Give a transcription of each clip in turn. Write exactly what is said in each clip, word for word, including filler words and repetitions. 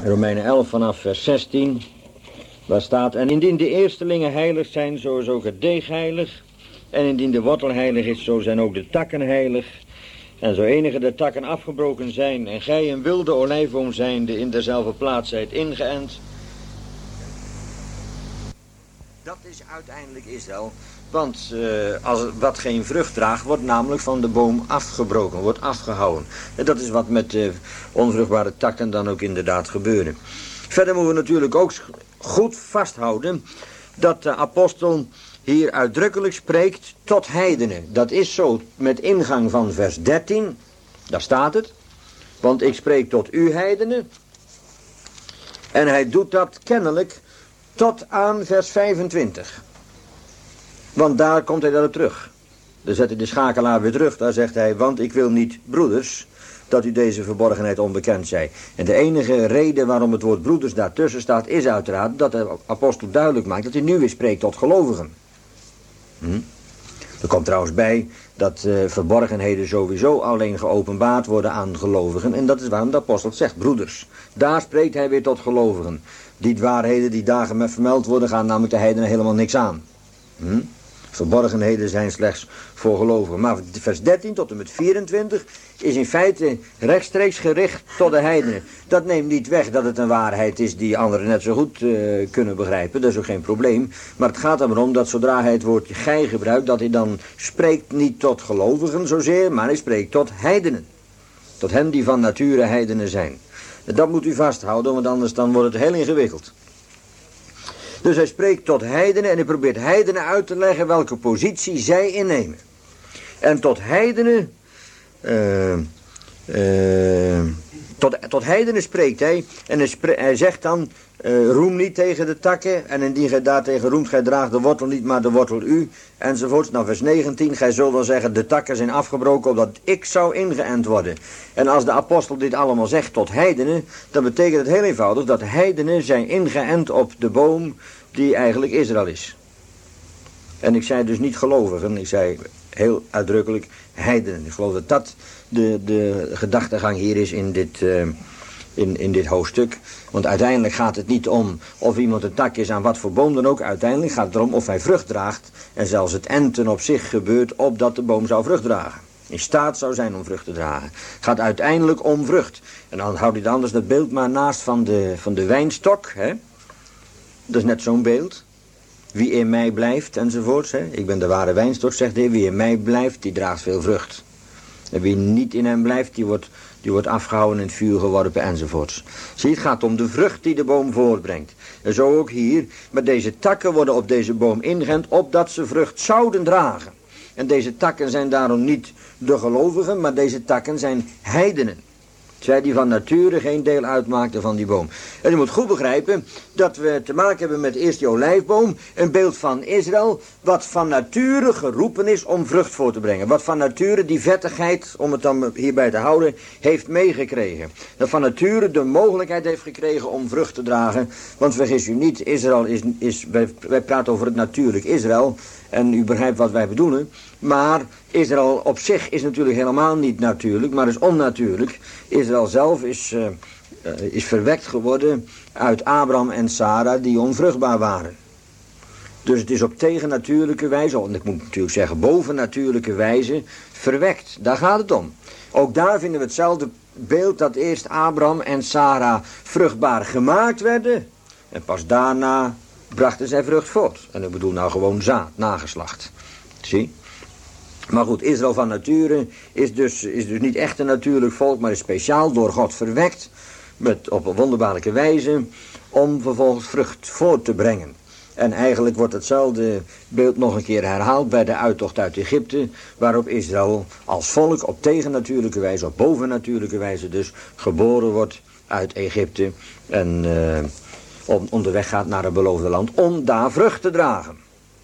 Romeinen elf vanaf vers zestien. Waar staat: en indien de eerstelingen heilig zijn, zo is ook het deeg heilig. En indien de wortel heilig is, zo zijn ook de takken heilig. En zo enige de takken afgebroken zijn, en gij een wilde olijfboom zijnde in dezelfde plaats zijt ingeënt. Dat is uiteindelijk Israël. Want uh, als wat geen vrucht draagt, wordt namelijk van de boom afgebroken, wordt afgehouden. En dat is wat met de onvruchtbare takken dan ook inderdaad gebeurde. Verder moeten we natuurlijk ook goed vasthouden dat de apostel hier uitdrukkelijk spreekt tot heidenen. Dat is zo met ingang van vers dertien, daar staat het. Want ik spreek tot u heidenen. En hij doet dat kennelijk tot aan vers vijfentwintig. Want daar komt hij dan op terug. Dan zet hij de schakelaar weer terug. Daar zegt hij: want ik wil niet, broeders, dat u deze verborgenheid onbekend zij. En de enige reden waarom het woord broeders daartussen staat, is uiteraard dat de apostel duidelijk maakt dat hij nu weer spreekt tot gelovigen. Hm? Er komt trouwens bij dat uh, verborgenheden sowieso alleen geopenbaard worden aan gelovigen. En dat is waarom de apostel het zegt, broeders. Daar spreekt hij weer tot gelovigen. Die waarheden die daar met vermeld worden, gaan namelijk de heidenen helemaal niks aan. Hm? Verborgenheden zijn slechts voor gelovigen. Maar vers dertien tot en met vierentwintig is in feite rechtstreeks gericht tot de heidenen. Dat neemt niet weg dat het een waarheid is die anderen net zo goed uh, kunnen begrijpen. Dat is ook geen probleem. Maar het gaat erom dat zodra hij het woordje gij gebruikt, dat hij dan spreekt niet tot gelovigen zozeer, maar hij spreekt tot heidenen. Tot hen die van nature heidenen zijn. Dat moet u vasthouden, want anders dan wordt het heel ingewikkeld. Dus hij spreekt tot heidenen en hij probeert heidenen uit te leggen welke positie zij innemen. En tot heidenen, uh, uh, tot, tot heidenen spreekt hij en hij, spre- hij zegt dan, uh, roem niet tegen de takken en indien gij daartegen roemt, gij draagt de wortel niet, maar de wortel u, enzovoorts. Nou, vers negentien, gij zult dan zeggen, de takken zijn afgebroken, opdat ik zou ingeënt worden. En als de apostel dit allemaal zegt tot heidenen, dan betekent het heel eenvoudig dat heidenen zijn ingeënt op de boom die eigenlijk Israël is. En ik zei dus niet gelovigen, ik zei heel uitdrukkelijk heidenen. Ik geloof dat dat de, de gedachtegang hier is in dit, uh, in, in dit hoofdstuk. Want uiteindelijk gaat het niet om of iemand een tak is aan wat voor boom dan ook. Uiteindelijk gaat het erom of hij vrucht draagt. En zelfs het enten op zich gebeurt opdat de boom zou vrucht dragen. In staat zou zijn om vrucht te dragen. Het gaat uiteindelijk om vrucht. En dan houdt hij anders dat beeld maar naast van de, van de wijnstok. Hè? Dat is net zo'n beeld. Wie in mij blijft enzovoorts. Hè? Ik ben de ware wijnstok, zegt de Heer. Wie in mij blijft, die draagt veel vrucht. En wie niet in hem blijft, die wordt, die wordt afgehouden in het vuur geworpen enzovoorts. Zie, het gaat om de vrucht die de boom voortbrengt. En zo ook hier. Maar deze takken worden op deze boom ingeënt, opdat ze vrucht zouden dragen. En deze takken zijn daarom niet de gelovigen, maar deze takken zijn heidenen. Zij die van nature geen deel uitmaakten van die boom. En je moet goed begrijpen dat we te maken hebben met eerst die olijfboom. Een beeld van Israël wat van nature geroepen is om vrucht voor te brengen. Wat van nature die vettigheid, om het dan hierbij te houden, heeft meegekregen. Dat van nature de mogelijkheid heeft gekregen om vrucht te dragen. Want vergis u niet, Israël is, is wij, wij praten over het natuurlijk Israël. En u begrijpt wat wij bedoelen. Maar Israël op zich is natuurlijk helemaal niet natuurlijk, maar is onnatuurlijk. Israël zelf is, uh, uh, is verwekt geworden uit Abraham en Sarah die onvruchtbaar waren. Dus het is op tegennatuurlijke wijze, en ik moet natuurlijk zeggen bovennatuurlijke wijze, verwekt. Daar gaat het om. Ook daar vinden we hetzelfde beeld dat eerst Abraham en Sarah vruchtbaar gemaakt werden. En pas daarna brachten zij vrucht voort. En ik bedoel nou gewoon zaad, nageslacht. Zie? Maar goed, Israël van nature is dus, is dus niet echt een natuurlijk volk, maar is speciaal door God verwekt, met, op een wonderbaarlijke wijze, om vervolgens vrucht voort te brengen. En eigenlijk wordt hetzelfde beeld nog een keer herhaald bij de uittocht uit Egypte, waarop Israël als volk op tegennatuurlijke wijze, op bovennatuurlijke wijze dus, geboren wordt uit Egypte en uh, on, onderweg gaat naar het beloofde land om daar vrucht te dragen.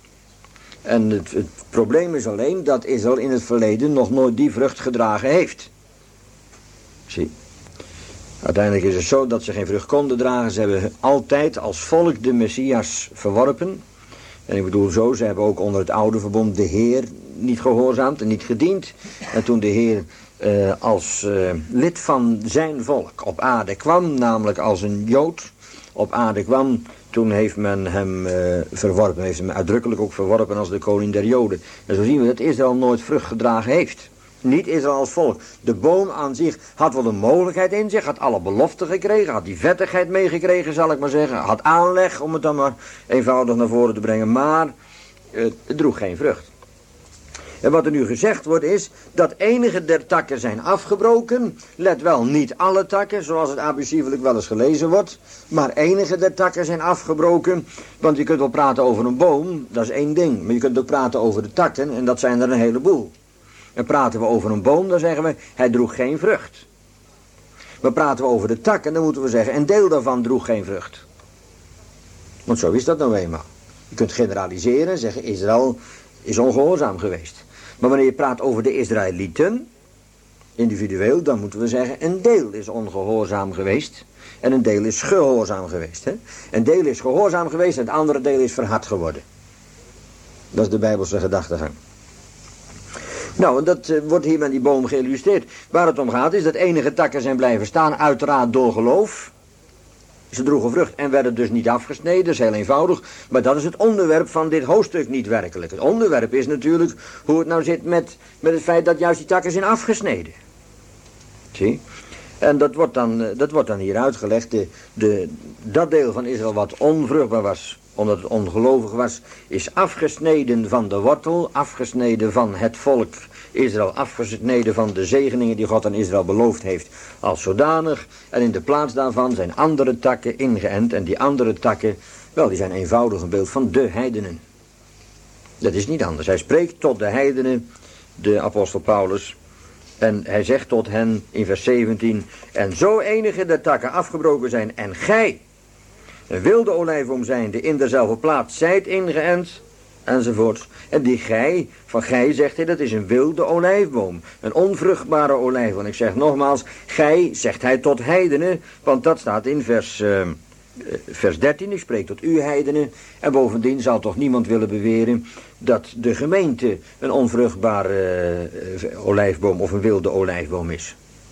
En het, het probleem is alleen dat Israël in het verleden nog nooit die vrucht gedragen heeft. Zie. Uiteindelijk is het zo dat ze geen vrucht konden dragen. Ze hebben altijd als volk de Messias verworpen. En ik bedoel zo, ze hebben ook onder het oude verbond de Heer niet gehoorzaamd en niet gediend. En toen de Heer uh, als uh, lid van zijn volk op aarde kwam, namelijk als een Jood op aarde kwam, toen heeft men hem uh, verworpen, heeft hem uitdrukkelijk ook verworpen als de koning der Joden. En zo zien we dat Israël nooit vrucht gedragen heeft. Niet Israël als volk. De boom aan zich had wel een mogelijkheid in zich, had alle beloften gekregen, had die vettigheid meegekregen, zal ik maar zeggen, had aanleg, om het dan maar eenvoudig naar voren te brengen, maar uh, het droeg geen vrucht. En wat er nu gezegd wordt is dat enige der takken zijn afgebroken. Let wel, niet alle takken, zoals het abusievelijk wel eens gelezen wordt. Maar enige der takken zijn afgebroken. Want je kunt wel praten over een boom, dat is één ding. Maar je kunt ook praten over de takken en dat zijn er een heleboel. En praten we over een boom, dan zeggen we, hij droeg geen vrucht. Maar praten we over de takken, dan moeten we zeggen, een deel daarvan droeg geen vrucht. Want zo is dat nou eenmaal. Je kunt generaliseren en zeggen, Israël is ongehoorzaam geweest. Maar wanneer je praat over de Israëlieten, individueel, dan moeten we zeggen, een deel is ongehoorzaam geweest. En een deel is gehoorzaam geweest. Hè? Een deel is gehoorzaam geweest en het andere deel is verhard geworden. Dat is de Bijbelse gedachtegang. Nou, en dat uh, wordt hier met die boom geïllustreerd. Waar het om gaat is dat enige takken zijn blijven staan, uiteraard door geloof. Ze droegen vrucht en werden dus niet afgesneden, dat is heel eenvoudig. Maar dat is het onderwerp van dit hoofdstuk niet werkelijk. Het onderwerp is natuurlijk hoe het nou zit met, met het feit dat juist die takken zijn afgesneden. Zie? En dat wordt dan, dat wordt dan hier uitgelegd. De, de, dat deel van Israël wat onvruchtbaar was, omdat het ongelovig was, is afgesneden van de wortel, afgesneden van het volk Israël, afgesneden van de zegeningen die God aan Israël beloofd heeft als zodanig. En in de plaats daarvan zijn andere takken ingeënt. En die andere takken, wel, die zijn eenvoudig een beeld van de heidenen. Dat is niet anders. Hij spreekt tot de heidenen, de apostel Paulus. En hij zegt tot hen in vers zeventien, en zo enige der takken afgebroken zijn en gij, een wilde olijfboom zijnde, in dezelfde plaats zijt ingeënt, enzovoort. En die gij, van gij zegt hij, dat is een wilde olijfboom. Een onvruchtbare olijfboom. Ik zeg nogmaals, gij zegt hij tot heidenen, want dat staat in vers, uh, vers dertien. Ik spreek tot u heidenen. En bovendien zal toch niemand willen beweren dat de gemeente een onvruchtbare uh, olijfboom of een wilde olijfboom is.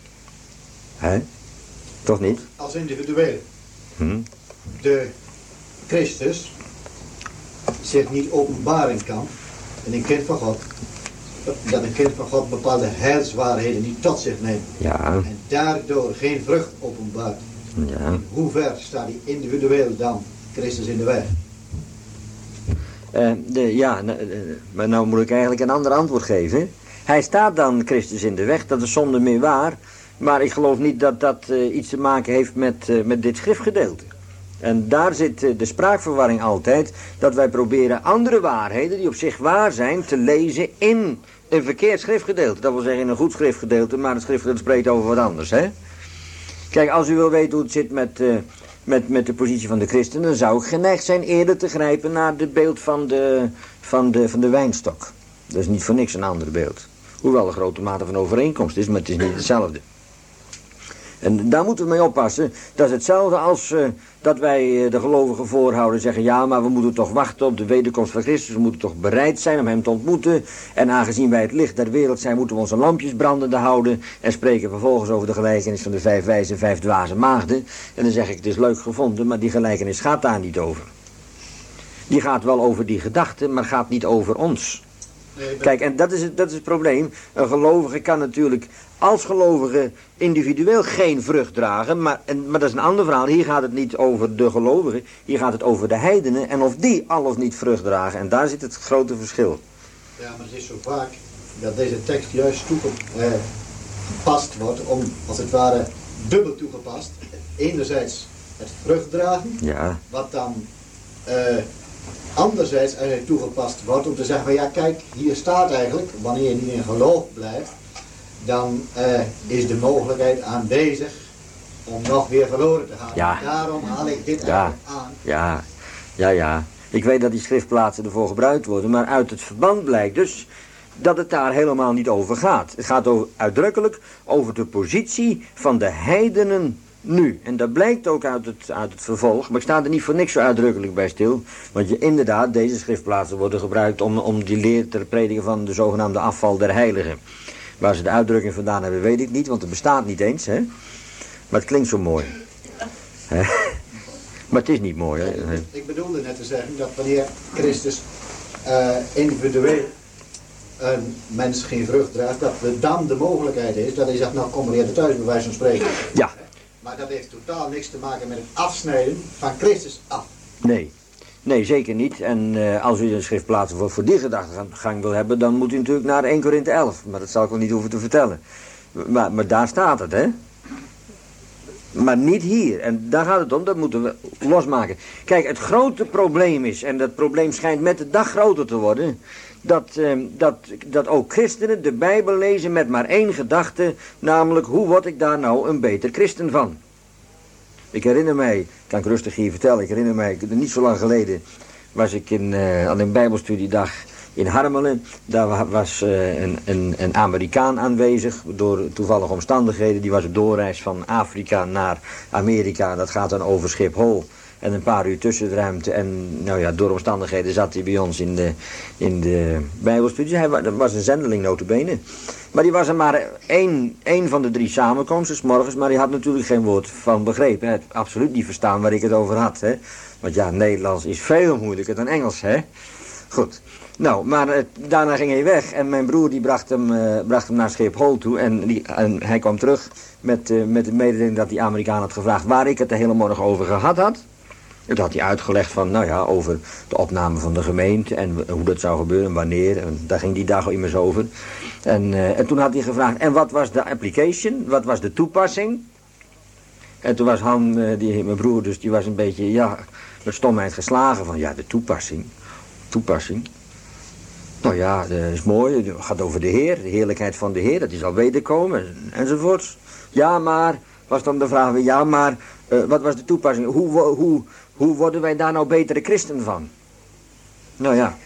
Hè? Toch niet? Als individueel. Hm? De Christus zich niet openbaren kan in een kind van God, dat een kind van God bepaalde heilswaarheden niet tot zich neemt. Ja. En daardoor geen vrucht openbaart. Ja. Hoe ver staat die individueel dan Christus in de weg? Uh, de, ja, uh, maar nou moet ik eigenlijk een ander antwoord geven. Hij staat dan Christus in de weg, dat is zonder meer waar. Maar ik geloof niet dat dat uh, iets te maken heeft met, uh, met dit schriftgedeelte. En daar zit uh, de spraakverwarring altijd, dat wij proberen andere waarheden die op zich waar zijn te lezen in een verkeerd schriftgedeelte. Dat wil zeggen in een goed schriftgedeelte, maar het schriftgedeelte spreekt over wat anders, hè? Kijk, als u wil weten hoe het zit met, uh, met, met de positie van de christen, dan zou ik geneigd zijn eerder te grijpen naar het beeld van de, van, de, van de wijnstok. Dat is niet voor niks een ander beeld. Hoewel er grote mate van overeenkomst is, maar het is niet hetzelfde. En daar moeten we mee oppassen. Dat is hetzelfde als uh, dat wij uh, de gelovigen voorhouden zeggen, ja, maar we moeten toch wachten op de wederkomst van Christus. We moeten toch bereid zijn om hem te ontmoeten. En aangezien wij het licht der wereld zijn, moeten we onze lampjes brandende houden. En spreken vervolgens over de gelijkenis van de vijf wijze en vijf dwaze maagden. En dan zeg ik, het is leuk gevonden, maar die gelijkenis gaat daar niet over. Die gaat wel over die gedachten, maar gaat niet over ons. Nee, Kijk, en dat is, het, dat is het probleem. Een gelovige kan natuurlijk als gelovige individueel geen vrucht dragen. Maar, en, maar dat is een ander verhaal. Hier gaat het niet over de gelovigen. Hier gaat het over de heidenen. En of die al of niet vrucht dragen. En daar zit het grote verschil. Ja, maar het is zo vaak dat deze tekst juist toegepast wordt. Om, als het ware, dubbel toegepast. Enerzijds het vrucht dragen. Ja. Wat dan... Uh, Anderzijds eigenlijk toegepast wordt om te zeggen van ja kijk, hier staat eigenlijk, wanneer je niet in geloof blijft, dan uh, is de mogelijkheid aanwezig om nog weer verloren te gaan. Ja. Daarom haal ik dit ja. eigenlijk aan. Ja, ja, ja. Ik weet dat die schriftplaatsen ervoor gebruikt worden, maar uit het verband blijkt dus dat het daar helemaal niet over gaat. Het gaat over, uitdrukkelijk over de positie van de heidenen nu. En dat blijkt ook uit het, uit het vervolg, maar ik sta er niet voor niks zo uitdrukkelijk bij stil. Want je, inderdaad, deze schriftplaatsen worden gebruikt om, om die leer te prediken van de zogenaamde afval der heiligen. Waar ze de uitdrukking vandaan hebben, weet ik niet, want het bestaat niet eens, hè. Maar het klinkt zo mooi. Hè? Maar het is niet mooi, hè. Ik, ik bedoelde net te zeggen dat wanneer Christus uh, individueel een mens geen vrucht draagt, dat er dan de mogelijkheid is dat hij zegt, nou kom maar eerder thuis, bij wijze van spreken. Ja. Maar dat heeft totaal niks te maken met het afsnijden van Christus af. Nee. Nee, zeker niet. En uh, als u een schrift plaatsen voor, voor die gedachtegang wil hebben, dan moet u natuurlijk naar Eerste Korinthe elf. Maar dat zal ik wel niet hoeven te vertellen. Maar, maar daar staat het, hè. Maar niet hier. En daar gaat het om, dat moeten we losmaken. Kijk, het grote probleem is, en dat probleem schijnt met de dag groter te worden, dat, uh, dat, dat ook christenen de Bijbel lezen met maar één gedachte, namelijk, hoe word ik daar nou een beter christen van? Ik herinner mij, kan ik rustig hier vertellen, ik herinner mij, niet zo lang geleden was ik in, uh, aan een bijbelstudiedag in Harmelen. Daar was uh, een, een, een Amerikaan aanwezig, door toevallige omstandigheden. Die was op doorreis van Afrika naar Amerika. Dat gaat dan over Schiphol en een paar uur tussenruimte. En nou ja, door omstandigheden zat hij bij ons in de, in de bijbelstudie. Hij was een zendeling nota bene. Maar die was er maar één, één van de drie samenkomsten 's morgens, maar die had natuurlijk geen woord van begrepen. Hij had absoluut niet verstaan waar ik het over had. Hè? Want ja, Nederlands is veel moeilijker dan Engels, hè. Goed. Nou, maar uh, daarna ging hij weg en mijn broer die bracht hem, uh, bracht hem naar Schiphol toe. En, die, en hij kwam terug met, uh, met de mededeling dat die Amerikaan had gevraagd waar ik het de hele morgen over gehad had. En toen had hij uitgelegd van, nou ja, over de opname van de gemeente en hoe dat zou gebeuren en wanneer. En daar ging die dag immers over. En, uh, en toen had hij gevraagd, en wat was de application? Wat was de toepassing? En toen was Han, uh, die, mijn broer dus, die was een beetje, ja, met stomheid geslagen van, ja, de toepassing. Toepassing. Nou ja, dat is mooi, het gaat over de Heer, de heerlijkheid van de Heer, dat is al wederkomen, enzovoorts. Ja, maar, was dan de vraag weer, ja, maar, uh, wat was de toepassing? Hoe, hoe, hoe worden wij daar nou betere christen van? Nou ja,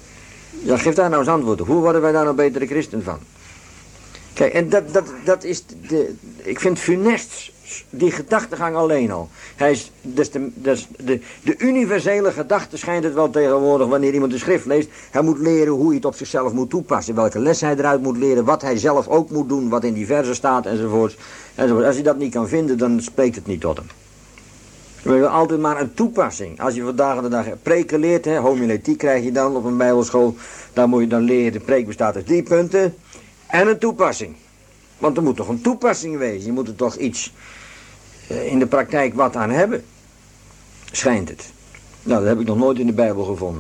ja, geef daar nou eens antwoord op. Hoe worden wij daar nou betere christen van? Kijk, en dat, dat, dat is, de, ik vind funest, die gedachtegang alleen al. Hij is, dus de, dus de, de universele gedachte schijnt het wel tegenwoordig wanneer iemand de schrift leest. Hij moet leren hoe hij het op zichzelf moet toepassen. Welke les hij eruit moet leren. Wat hij zelf ook moet doen. Wat in die verzen staat enzovoorts. enzovoorts. Als hij dat niet kan vinden, dan spreekt het niet tot hem. We hebben altijd maar een toepassing. Als je vandaag de dag preken leert, hè, homiletiek krijg je dan op een bijbelschool. Dan moet je dan leren, de preek bestaat uit drie punten. En een toepassing. Want er moet toch een toepassing wezen. Je moet er toch iets uh, in de praktijk wat aan hebben. Schijnt het. Nou, dat heb ik nog nooit in de Bijbel gevonden.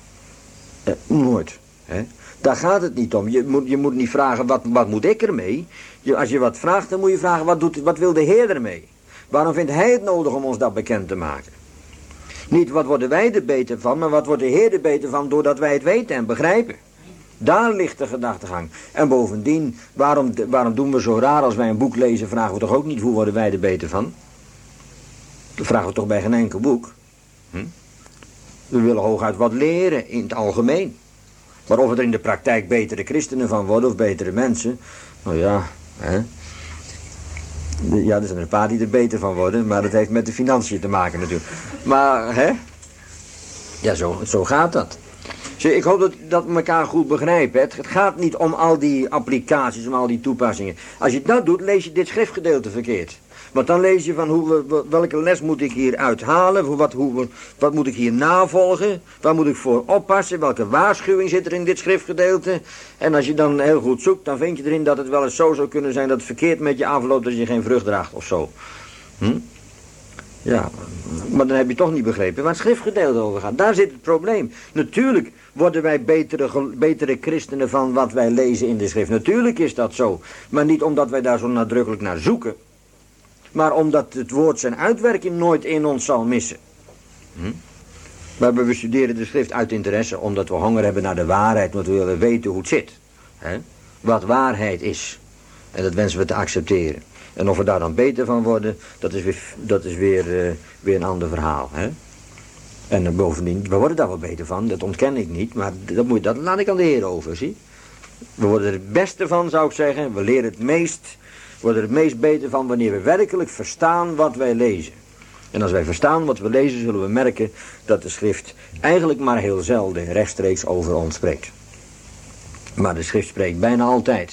Uh, nooit. Hè? Daar gaat het niet om. Je moet, je moet niet vragen, wat, wat moet ik ermee? Je, als je wat vraagt, dan moet je vragen, wat, doet, wat wil de Heer ermee? Waarom vindt Hij het nodig om ons dat bekend te maken? Niet wat worden wij er beter van, maar wat wordt de Heer er beter van doordat wij het weten en begrijpen. Daar ligt de gedachtegang. En bovendien, waarom, waarom doen we zo raar als wij een boek lezen, vragen we toch ook niet hoe worden wij er beter van? Dat vragen we toch bij geen enkel boek. Hm? We willen hooguit wat leren in het algemeen. Maar of we er in de praktijk betere christenen van worden of betere mensen, nou ja, hè. Ja, er zijn een paar die er beter van worden, maar dat heeft met de financiën te maken natuurlijk. Maar, hè? Ja, zo, zo gaat dat. Ik hoop dat, dat we elkaar goed begrijpen. Het gaat niet om al die applicaties, om al die toepassingen. Als je dat doet, lees je dit schriftgedeelte verkeerd. Want dan lees je van hoe we, welke les moet ik hier uithalen, wat, hoe, wat moet ik hier navolgen, waar moet ik voor oppassen, welke waarschuwing zit er in dit schriftgedeelte. En als je dan heel goed zoekt, dan vind je erin dat het wel eens zo zou kunnen zijn dat het verkeerd met je afloopt als je geen vrucht draagt of zo. Hm? Ja, maar dan heb je toch niet begrepen waar het schriftgedeelte over gaat. Daar zit het probleem. Natuurlijk worden wij betere, betere christenen van wat wij lezen in de schrift. Natuurlijk is dat zo. Maar niet omdat wij daar zo nadrukkelijk naar zoeken. Maar omdat het woord zijn uitwerking nooit in ons zal missen. Hm? Maar we studeren de schrift uit interesse omdat we honger hebben naar de waarheid. Omdat we willen weten hoe het zit. Hè? Wat waarheid is. En dat wensen we te accepteren. En of we daar dan beter van worden, dat is weer, dat is weer, uh, weer een ander verhaal. Hè? En uh, bovendien, we worden daar wel beter van, dat ontken ik niet. Maar dat, moet, dat laat ik aan de Heer over, zie. We worden er het beste van, zou ik zeggen. We leren het meest, we worden er het meest beter van wanneer we werkelijk verstaan wat wij lezen. En als wij verstaan wat we lezen, zullen we merken dat de schrift eigenlijk maar heel zelden rechtstreeks over ons spreekt. Maar de schrift spreekt bijna altijd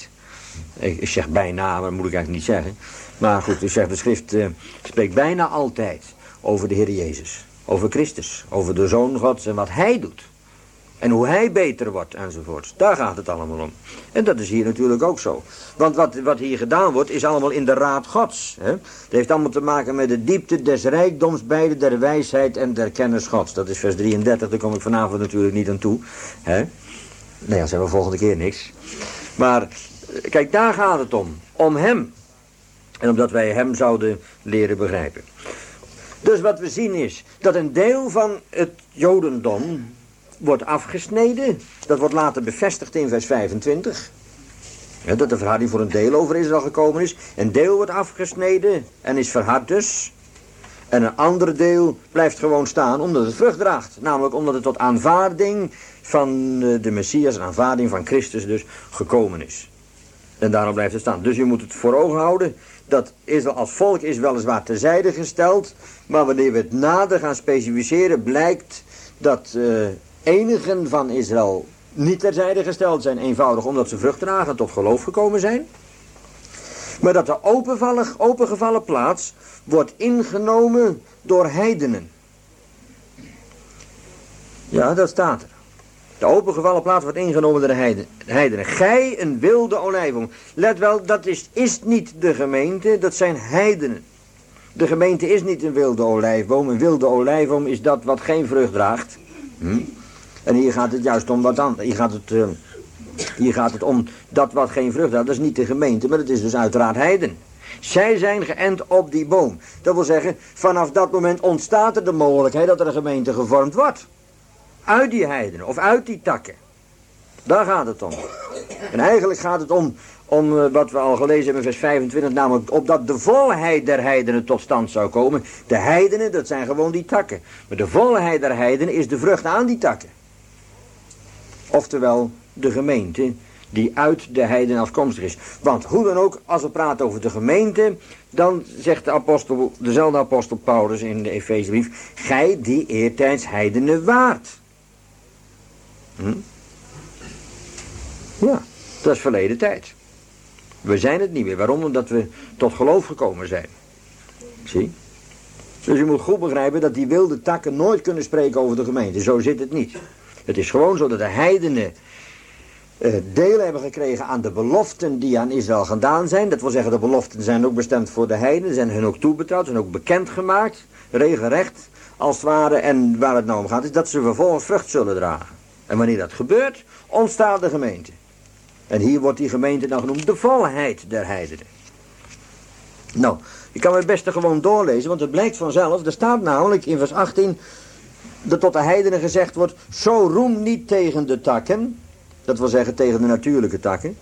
Ik, ik zeg bijna, maar dat moet ik eigenlijk niet zeggen. Maar goed, ik zeg, de schrift uh, spreekt bijna altijd over de Heer Jezus. Over Christus, over de Zoon Gods en wat Hij doet. En hoe Hij beter wordt enzovoort. Daar gaat het allemaal om. En dat is hier natuurlijk ook zo. Want wat, wat hier gedaan wordt is allemaal in de raad Gods. Hè? Het heeft allemaal te maken met de diepte des rijkdoms beide der wijsheid en der kennis Gods. Dat is vers drieëndertig, daar kom ik vanavond natuurlijk niet aan toe. Hè? Nou ja, dat zijn we volgende keer niks. Maar kijk, daar gaat het om. Om Hem. En omdat wij Hem zouden leren begrijpen. Dus wat we zien is dat een deel van het Jodendom wordt afgesneden. Dat wordt later bevestigd in vers vijfentwintig. Ja, dat de verharding voor een deel over Israël gekomen is. Een deel wordt afgesneden en is verhard dus. En een ander deel blijft gewoon staan omdat het vrucht draagt. Namelijk omdat het tot aanvaarding van de Messias, aanvaarding van Christus dus, gekomen is. En daarom blijft het staan. Dus je moet het voor ogen houden dat Israël als volk is weliswaar terzijde gesteld. Maar wanneer we het nader gaan specificeren blijkt dat uh, enigen van Israël niet terzijde gesteld zijn. Eenvoudig omdat ze vrucht dragen en tot geloof gekomen zijn. Maar dat de openvallen, opengevallen plaats wordt ingenomen door heidenen. Ja, dat staat er. De opengevallen plaats wordt ingenomen door de heidenen. Gij een wilde olijfboom. Let wel, dat is, is niet de gemeente, dat zijn heidenen. De gemeente is niet een wilde olijfboom. Een wilde olijfboom is dat wat geen vrucht draagt. Hm? En hier gaat het juist om wat anders. Hier gaat het, uh, hier gaat het om dat wat geen vrucht draagt. Dat is niet de gemeente, maar dat is dus uiteraard heiden. Zij zijn geënt op die boom. Dat wil zeggen, vanaf dat moment ontstaat er de mogelijkheid dat er een gemeente gevormd wordt. Uit die heidenen of uit die takken. Daar gaat het om. En eigenlijk gaat het om, om uh, wat we al gelezen hebben in vers vijfentwintig, namelijk opdat de volheid der heidenen tot stand zou komen. De heidenen, dat zijn gewoon die takken. Maar de volheid der heidenen is de vrucht aan die takken. Oftewel de gemeente die uit de heiden afkomstig is. Want hoe dan ook, als we praten over de gemeente, dan zegt de apostel, dezelfde apostel Paulus in de Efezebrief, gij die eertijds heidenen waart. Hm? Ja, dat is verleden tijd. We zijn het niet meer. Waarom? Omdat we tot geloof gekomen zijn. Zie? Dus je moet goed begrijpen dat die wilde takken nooit kunnen spreken over de gemeente. Zo zit het niet. Het is gewoon zo dat de heidenen uh, deel hebben gekregen aan de beloften die aan Israël gedaan zijn. Dat wil zeggen, de beloften zijn ook bestemd voor de heidenen, zijn hun ook toebetrouwd, zijn ook bekendgemaakt, regelrecht als het ware. En waar het nou om gaat is dat ze vervolgens vrucht zullen dragen. En wanneer dat gebeurt, ontstaat de gemeente. En hier wordt die gemeente dan genoemd de volheid der heidenen. Nou, je kan het beste gewoon doorlezen, want het blijkt vanzelf. Er staat namelijk in vers achttien dat tot de heidenen gezegd wordt, zo roem niet tegen de takken. Dat wil zeggen tegen de natuurlijke takken.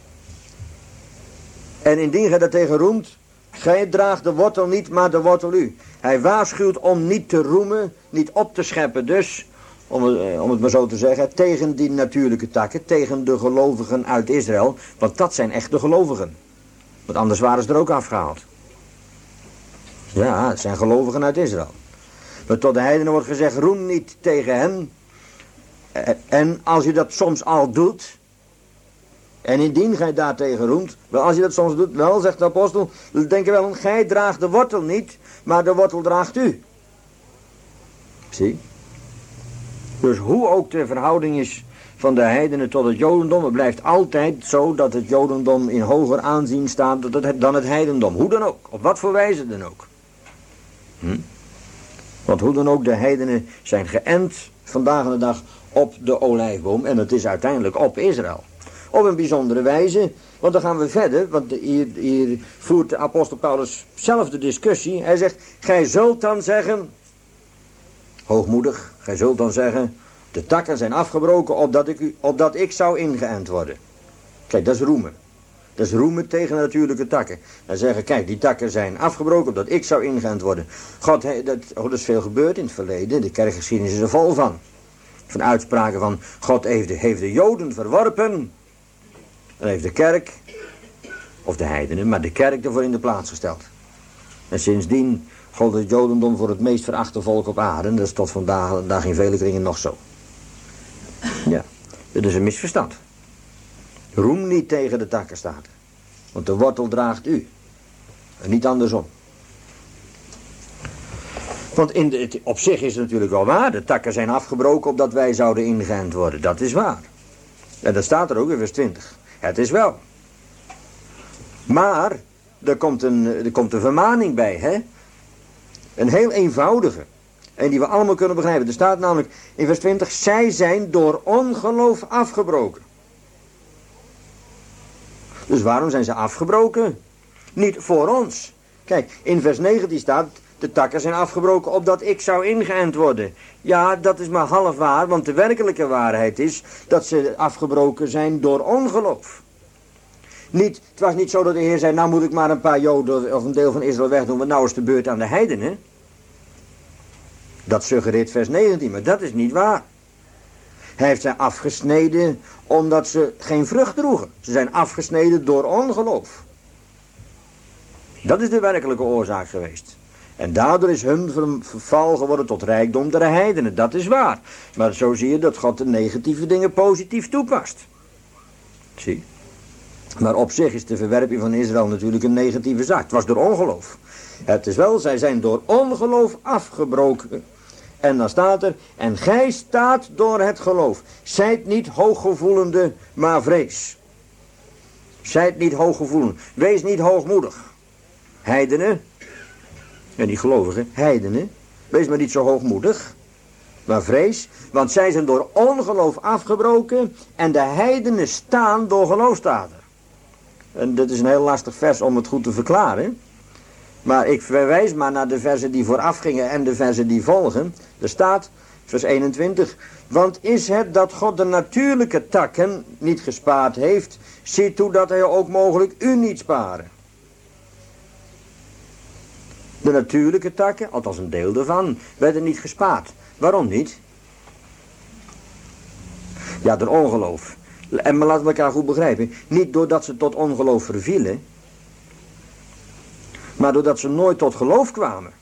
En indien gij dat tegen roemt, gij draagt de wortel niet, maar de wortel u. Hij waarschuwt om niet te roemen, niet op te scheppen dus, om het, om het maar zo te zeggen, tegen die natuurlijke takken, tegen de gelovigen uit Israël. Want dat zijn echt de gelovigen. Want anders waren ze er ook afgehaald. Ja, het zijn gelovigen uit Israël. Maar tot de heidenen wordt gezegd, roem niet tegen hen. En als je dat soms al doet, en indien gij daartegen roemt, wel als je dat soms doet, wel, zegt de apostel, denk je wel, gij draagt de wortel niet, maar de wortel draagt u. Zie? Dus hoe ook de verhouding is van de heidenen tot het jodendom, het blijft altijd zo dat het jodendom in hoger aanzien staat dan het heidendom. Hoe dan ook, op wat voor wijze dan ook. Hm? Want hoe dan ook, de heidenen zijn geënt vandaag aan de dag op de olijfboom. En het is uiteindelijk op Israël. Op een bijzondere wijze. Want dan gaan we verder. Want hier, hier voert de apostel Paulus zelf de discussie. Hij zegt, gij zult dan zeggen, hoogmoedig, gij zult dan zeggen, de takken zijn afgebroken opdat ik, u, opdat ik zou ingeënt worden. Kijk, dat is roemen. Dat is roemen tegen natuurlijke takken. Dan zeggen, kijk, die takken zijn afgebroken opdat ik zou ingeënt worden. God, dat, oh, dat is veel gebeurd in het verleden. De kerkgeschiedenis is er vol van. Van uitspraken van, God heeft de, heeft de Joden verworpen. En heeft de kerk, of de heidenen, maar de kerk ervoor in de plaats gesteld. En sindsdien gold het Jodendom voor het meest verachte volk op aarde. En dat is tot vandaag, vandaag in vele kringen nog zo. Ja, dat is een misverstand. Roem niet tegen de takken, staat er. Want de wortel draagt u. En niet andersom. Want in de, op zich is het natuurlijk wel waar. De takken zijn afgebroken opdat wij zouden ingeënt worden. Dat is waar. En dat staat er ook in vers twintig. Het is wel. Maar er komt een, er komt een vermaning bij. Hè? Een heel eenvoudige. En die we allemaal kunnen begrijpen. Er staat namelijk in vers twintig. Zij zijn door ongeloof afgebroken. Dus waarom zijn ze afgebroken? Niet voor ons. Kijk, in vers negentien staat. De takken zijn afgebroken opdat ik zou ingeënt worden. Ja, dat is maar half waar. Want de werkelijke waarheid is dat ze afgebroken zijn door ongeloof. Niet, het was niet zo dat de Heer zei. Nou moet ik maar een paar Joden of een deel van Israël wegdoen. Want nou is de beurt aan de heidenen. Dat suggereert vers negentien. Maar dat is niet waar. Hij heeft ze afgesneden omdat ze geen vrucht droegen. Ze zijn afgesneden door ongeloof. Dat is de werkelijke oorzaak geweest. En daardoor is hun verval geworden tot rijkdom der heidenen. Dat is waar. Maar zo zie je dat God de negatieve dingen positief toepast. Zie. Maar op zich is de verwerping van Israël natuurlijk een negatieve zaak. Het was door ongeloof. Het is wel, zij zijn door ongeloof afgebroken. En dan staat er, en gij staat door het geloof. Zijt niet hooggevoelende, maar vrees. Zijt niet hooggevoelend. Wees niet hoogmoedig. Heidenen. En die gelovigen, heidenen. Wees maar niet zo hoogmoedig. Maar vrees. Want zij zijn door ongeloof afgebroken. En de heidenen staan door geloof, staat er. En dat is een heel lastig vers om het goed te verklaren. Maar ik verwijs maar naar de versen die vooraf gingen en de versen die volgen. Er staat, vers eenentwintig. Want is het dat God de natuurlijke takken niet gespaard heeft. Zie toe dat hij ook mogelijk u niet sparen. De natuurlijke takken, althans een deel daarvan, werden niet gespaard. Waarom niet? Ja, door ongeloof. En maar laten we elkaar goed begrijpen. Niet doordat ze tot ongeloof vervielen. Maar doordat ze nooit tot geloof kwamen.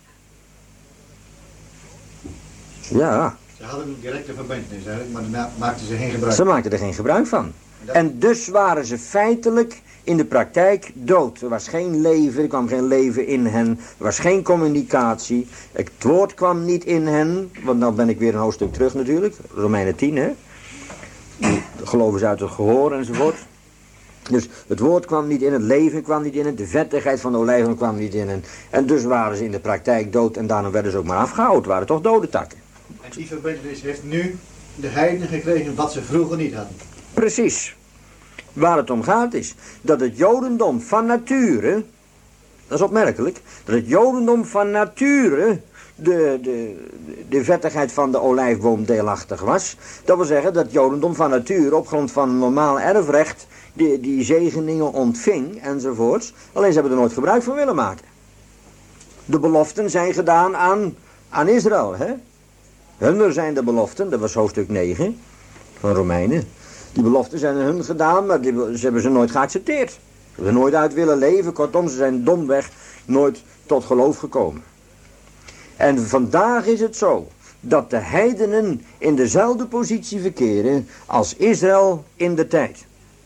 Ja. Ze hadden een directe verbintenis eigenlijk, maar daar maakten ze geen gebruik van. Ze maakten er geen gebruik van. En dus waren ze feitelijk in de praktijk dood. Er was geen leven, er kwam geen leven in hen. Er was geen communicatie. Het woord kwam niet in hen. Want dan ben ik weer een hoofdstuk terug natuurlijk. Romeinen tien, hè. Geloven ze uit het gehoor enzovoort. Dus het woord kwam niet in, het leven kwam niet in het, de vettigheid van de olijven kwam niet in hen. En dus waren ze in de praktijk dood en daarom werden ze ook maar afgehouden. Het waren toch dode takken. En die verbintenis heeft nu de heidenen gekregen wat ze vroeger niet hadden. Precies. Waar het om gaat is dat het jodendom van nature, dat is opmerkelijk, dat het jodendom van nature de, de, de vettigheid van de olijfboom deelachtig was. Dat wil zeggen dat het jodendom van nature op grond van normaal erfrecht die, die zegeningen ontving enzovoorts. Alleen ze hebben er nooit gebruik van willen maken. De beloften zijn gedaan aan, aan Israël. Hè? Hunner zijn de beloften, dat was hoofdstuk negen van Romeinen. Die beloften zijn aan hun gedaan, maar die, ze hebben ze nooit geaccepteerd. Ze hebben er nooit uit willen leven, kortom ze zijn domweg nooit tot geloof gekomen. En vandaag is het zo dat de heidenen in dezelfde positie verkeren als Israël in de tijd.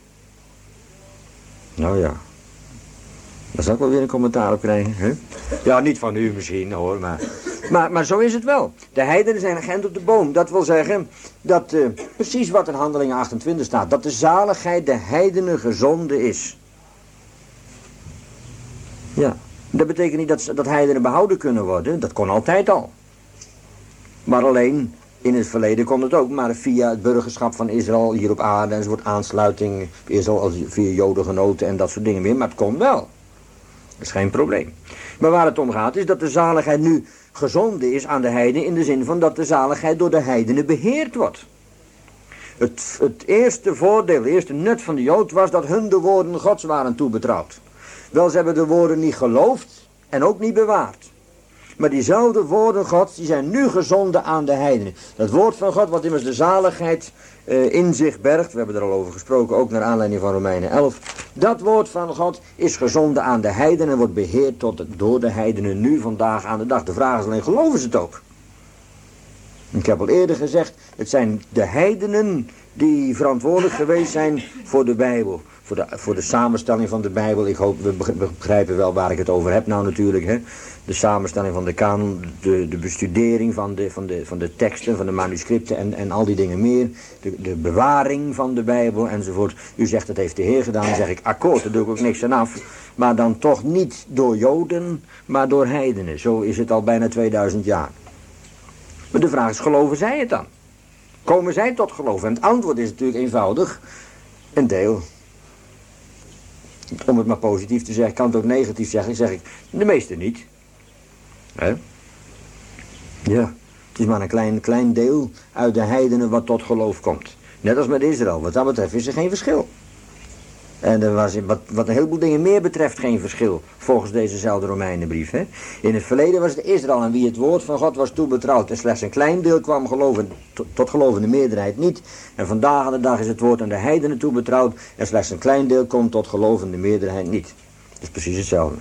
Nou ja, daar zal ik wel weer een commentaar op krijgen. Hè? Ja, niet van u misschien hoor, maar, maar, maar zo is het wel. De heidenen zijn agent op de boom. Dat wil zeggen dat uh, precies wat in Handelingen achtentwintig staat. Dat de zaligheid de heidenen gezonde is. Ja. Dat betekent niet dat, dat heidenen behouden kunnen worden. Dat kon altijd al. Maar alleen, in het verleden kon het ook. Maar via het burgerschap van Israël hier op aarde. Enzovoort aansluiting. Israël via jodengenoten en dat soort dingen meer. Maar het kon wel. Dat is geen probleem. Maar waar het om gaat is dat de zaligheid nu gezonde is aan de heidenen. In de zin van dat de zaligheid door de heidenen beheerd wordt. Het, het eerste voordeel, het eerste nut van de Jood was dat hun de woorden Gods waren toebetrouwd. Wel, ze hebben de woorden niet geloofd en ook niet bewaard. Maar diezelfde woorden Gods, die zijn nu gezonden aan de heidenen. Dat woord van God, wat immers de zaligheid uh, in zich bergt. We hebben er al over gesproken, ook naar aanleiding van Romeinen elf. Dat woord van God is gezonden aan de heidenen en wordt beheerd tot, door de heidenen nu vandaag aan de dag. De vraag is alleen, geloven ze het ook? Ik heb al eerder gezegd, het zijn de heidenen die verantwoordelijk geweest zijn voor de Bijbel. Voor de, voor de samenstelling van de Bijbel. Ik hoop, we begrijpen wel waar ik het over heb nou natuurlijk. Hè? De samenstelling van de kanon, de, de bestudering van de, van, de, van de teksten, van de manuscripten en, en al die dingen meer. De, de bewaring van de Bijbel enzovoort. U zegt dat heeft de Heer gedaan, dan zeg ik akkoord, daar doe ik ook niks aan af. Maar dan toch niet door Joden, maar door heidenen. Zo is het al bijna tweeduizend jaar. Maar de vraag is, geloven zij het dan? Komen zij tot geloof? En het antwoord is natuurlijk eenvoudig. Een deel. Om het maar positief te zeggen, ik kan het ook negatief zeggen, zeg ik, de meeste niet. Hè? Ja, het is maar een klein, klein deel uit de heidenen wat tot geloof komt. Net als met Israël, wat dat betreft is er geen verschil. En er was wat, wat een heleboel dingen meer betreft geen verschil, volgens dezezelfde Romeinenbrief. Hè? In het verleden was het Israël aan wie het woord van God was toebetrouwd. En slechts een klein deel kwam geloven, tot, tot gelovende meerderheid niet. En vandaag aan de dag is het woord aan de heidenen toebetrouwd. En slechts een klein deel komt tot gelovende meerderheid niet. Dat is precies hetzelfde.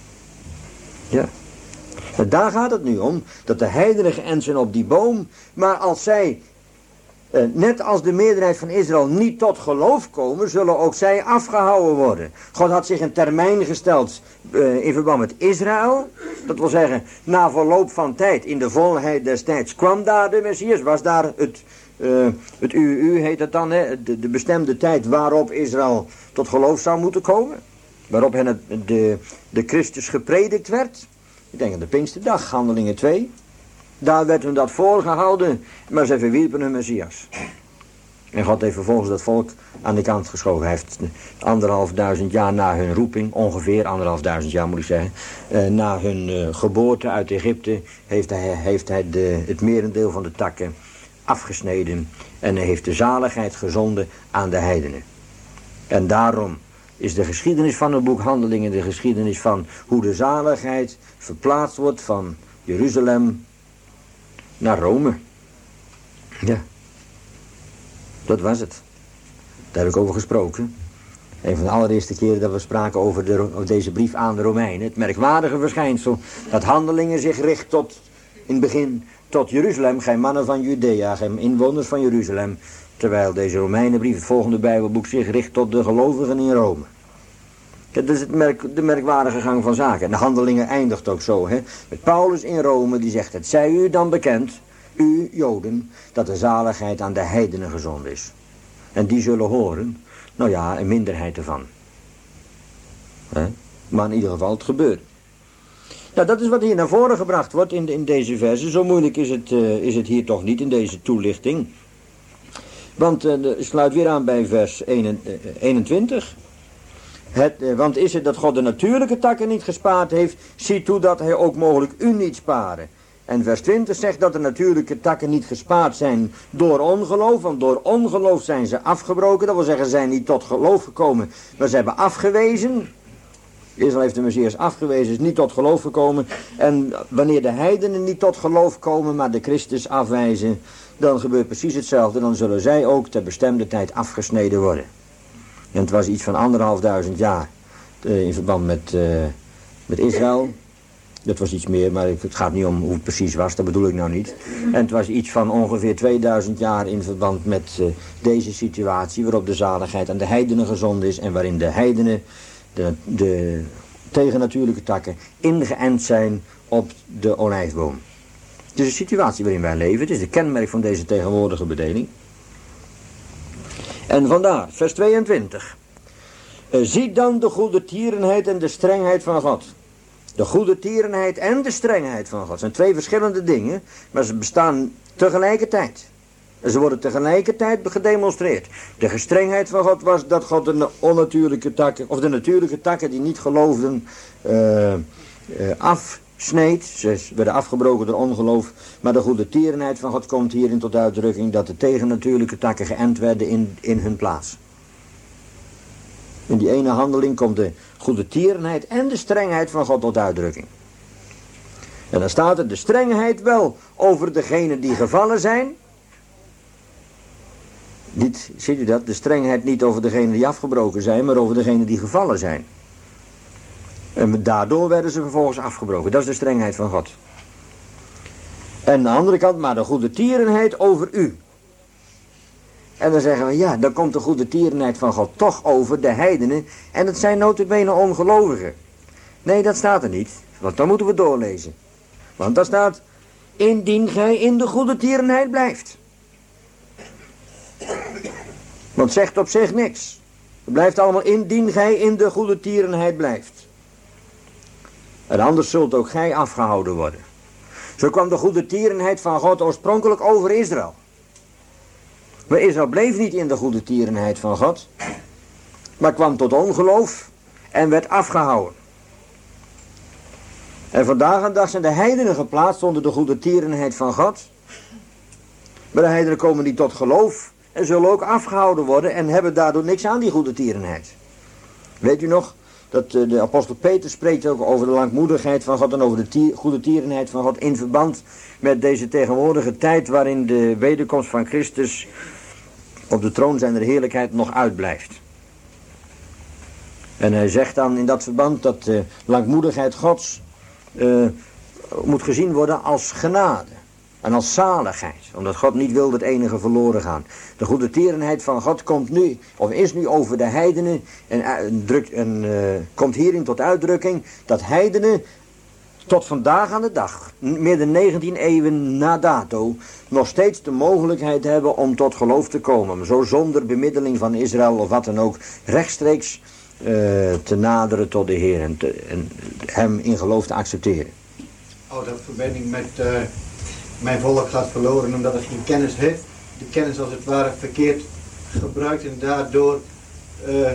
Ja. En daar gaat het nu om, dat de heidenen geënt zijn op die boom. Maar als zij... Uh, net als de meerderheid van Israël niet tot geloof komen, zullen ook zij afgehouden worden. God had zich een termijn gesteld uh, in verband met Israël. Dat wil zeggen, na verloop van tijd, in de volheid des tijds, kwam daar de Messias. Was daar het, uh, het U U heet het dan, hè? De, de bestemde tijd waarop Israël tot geloof zou moeten komen. Waarop hen het, de, de Christus gepredikt werd. Ik denk aan de Pinksterdag, Handelingen twee. Daar werd hun dat voorgehouden, maar ze verwierpen hun Messias. En God heeft vervolgens dat volk aan de kant geschoven. Hij heeft anderhalf duizend jaar na hun roeping, ongeveer anderhalf duizend jaar moet ik zeggen, eh, na hun eh, geboorte uit Egypte, heeft hij, heeft hij de, het merendeel van de takken afgesneden. En hij heeft de zaligheid gezonden aan de heidenen. En daarom is de geschiedenis van het boek Handelingen de geschiedenis van hoe de zaligheid verplaatst wordt van Jeruzalem naar Rome. Ja. Dat was het. Daar heb ik over gesproken. Een van de allereerste keren dat we spraken over, de, over deze brief aan de Romeinen. Het merkwaardige verschijnsel dat Handelingen zich richt tot, in het begin, tot Jeruzalem. Gij mannen van Judea, gij inwoners van Jeruzalem. Terwijl deze Romeinenbrief, het volgende Bijbelboek, zich richt tot de gelovigen in Rome. Dat is het merk, de merkwaardige gang van zaken. En de Handelingen eindigt ook zo. Hè? Met Paulus in Rome, die zegt, het zij u dan bekend, u Joden, dat de zaligheid aan de heidenen gezonden is. En die zullen horen, nou ja, een minderheid ervan. Hè? Maar in ieder geval, het gebeurt. Nou, dat is wat hier naar voren gebracht wordt in, in deze verse. Zo moeilijk is het, uh, is het hier toch niet in deze toelichting. Want uh, de, sluit weer aan bij vers eenentwintig. Het, eh, want is het dat God de natuurlijke takken niet gespaard heeft, zie toe dat hij ook mogelijk u niet sparen. En vers twintig zegt dat de natuurlijke takken niet gespaard zijn door ongeloof, want door ongeloof zijn ze afgebroken. Dat wil zeggen, ze zijn niet tot geloof gekomen, maar ze hebben afgewezen. Israël heeft de Messias afgewezen, is niet tot geloof gekomen. En wanneer de heidenen niet tot geloof komen, maar de Christus afwijzen, dan gebeurt precies hetzelfde. Dan zullen zij ook ter bestemde tijd afgesneden worden. En het was iets van anderhalf duizend jaar uh, in verband met, uh, met Israël. Dat was iets meer, maar het gaat niet om hoe het precies was, dat bedoel ik nou niet. En het was iets van ongeveer tweeduizend jaar in verband met uh, deze situatie, waarop de zaligheid aan de heidenen gezonden is en waarin de heidenen, de, de tegennatuurlijke takken, ingeënt zijn op de olijfboom. Het is de situatie waarin wij leven, het is de kenmerk van deze tegenwoordige bedeling. En vandaar, vers tweeëntwintig. Zie dan de goedertierenheid en de strengheid van God. De goedertierenheid en de strengheid van God zijn twee verschillende dingen, maar ze bestaan tegelijkertijd. En ze worden tegelijkertijd gedemonstreerd. De gestrengheid van God was dat God de onnatuurlijke takken, of de natuurlijke takken die niet geloofden, uh, uh, afsneed. Ze werden afgebroken door ongeloof. Maar de goedertierenheid van God komt hierin tot uitdrukking dat de tegennatuurlijke takken geënt werden in, in hun plaats. In die ene handeling komt de goedertierenheid en de strengheid van God tot uitdrukking. En dan staat er de strengheid wel over degenen die gevallen zijn. Niet, ziet u dat? De strengheid niet over degenen die afgebroken zijn, maar over degenen die gevallen zijn. En daardoor werden ze vervolgens afgebroken. Dat is de strengheid van God. En aan de andere kant, maar de goede tierenheid over u. En dan zeggen we, ja, dan komt de goede tierenheid van God toch over de heidenen. En het zijn nota bene ongelovigen. Nee, dat staat er niet. Want dan moeten we doorlezen. Want daar staat, indien gij in de goede tierenheid blijft. Want het zegt op zich niks. Het blijft allemaal indien gij in de goede tierenheid blijft. En anders zult ook gij afgehouden worden. Zo kwam de goede tierenheid van God oorspronkelijk over Israël. Maar Israël bleef niet in de goede tierenheid van God. Maar kwam tot ongeloof en werd afgehouden. En vandaag aan dag zijn de heidenen geplaatst onder de goede tierenheid van God. Maar de heidenen komen niet tot geloof en zullen ook afgehouden worden en hebben daardoor niks aan die goede tierenheid. Weet u nog dat de apostel Peter spreekt ook over de langmoedigheid van God en over de tier, goede tierenheid van God in verband met deze tegenwoordige tijd waarin de wederkomst van Christus op de troon zijner heerlijkheid nog uitblijft. En hij zegt dan in dat verband dat de langmoedigheid Gods uh, moet gezien worden als genade. En als zaligheid. Omdat God niet wil dat enige verloren gaan. De goede tierenheid van God komt nu, of is nu over de heidenen. En, en, druk, en uh, komt hierin tot uitdrukking dat heidenen tot vandaag aan de dag, meer dan negentien eeuwen na dato, nog steeds de mogelijkheid hebben om tot geloof te komen. Zo zonder bemiddeling van Israël of wat dan ook, rechtstreeks uh, te naderen tot de Heer en, te, en hem in geloof te accepteren. Oh, dat verbinding met uh, mijn volk gaat verloren omdat het geen kennis heeft. De kennis als het ware verkeerd gebruikt en daardoor uh,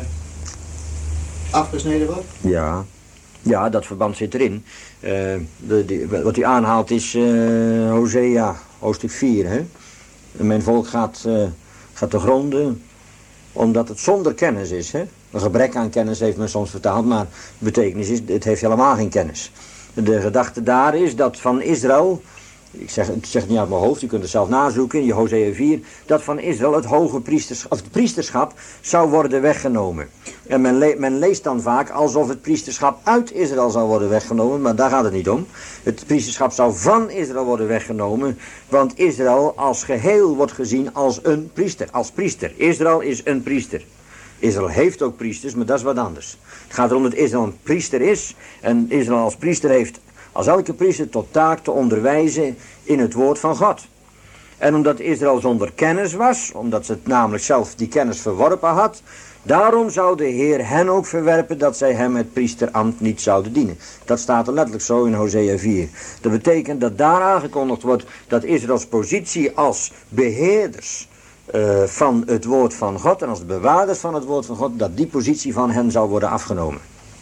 afgesneden wordt? Ja. Ja, dat verband zit erin. Uh, de, de, wat u aanhaalt is uh, Hosea, hoofdstuk vier. Hè? En mijn volk gaat, uh, gaat te gronden omdat het zonder kennis is. Hè? Een gebrek aan kennis heeft men soms vertaald, maar de betekenis is, het heeft helemaal geen kennis. De gedachte daar is dat van Israël, ik zeg, ik zeg het niet uit mijn hoofd, u kunt het zelf nazoeken in je Hosea vier, dat van Israël het hoge priesterschap, of het priesterschap zou worden weggenomen. En men, le men leest dan vaak alsof het priesterschap uit Israël zou worden weggenomen, maar daar gaat het niet om. Het priesterschap zou van Israël worden weggenomen, want Israël als geheel wordt gezien als een priester, als priester. Israël is een priester. Israël heeft ook priesters, maar dat is wat anders. Het gaat erom dat Israël een priester is en Israël als priester heeft als elke priester tot taak te onderwijzen in het woord van God. En omdat Israël zonder kennis was, omdat ze het namelijk zelf die kennis verworpen had, daarom zou de Heer hen ook verwerpen dat zij hem het priesterambt niet zouden dienen. Dat staat er letterlijk zo in Hosea vier. Dat betekent dat daar aangekondigd wordt dat Israëls positie als beheerders uh, van het woord van God en als bewaarders van het woord van God, dat die positie van hen zou worden afgenomen.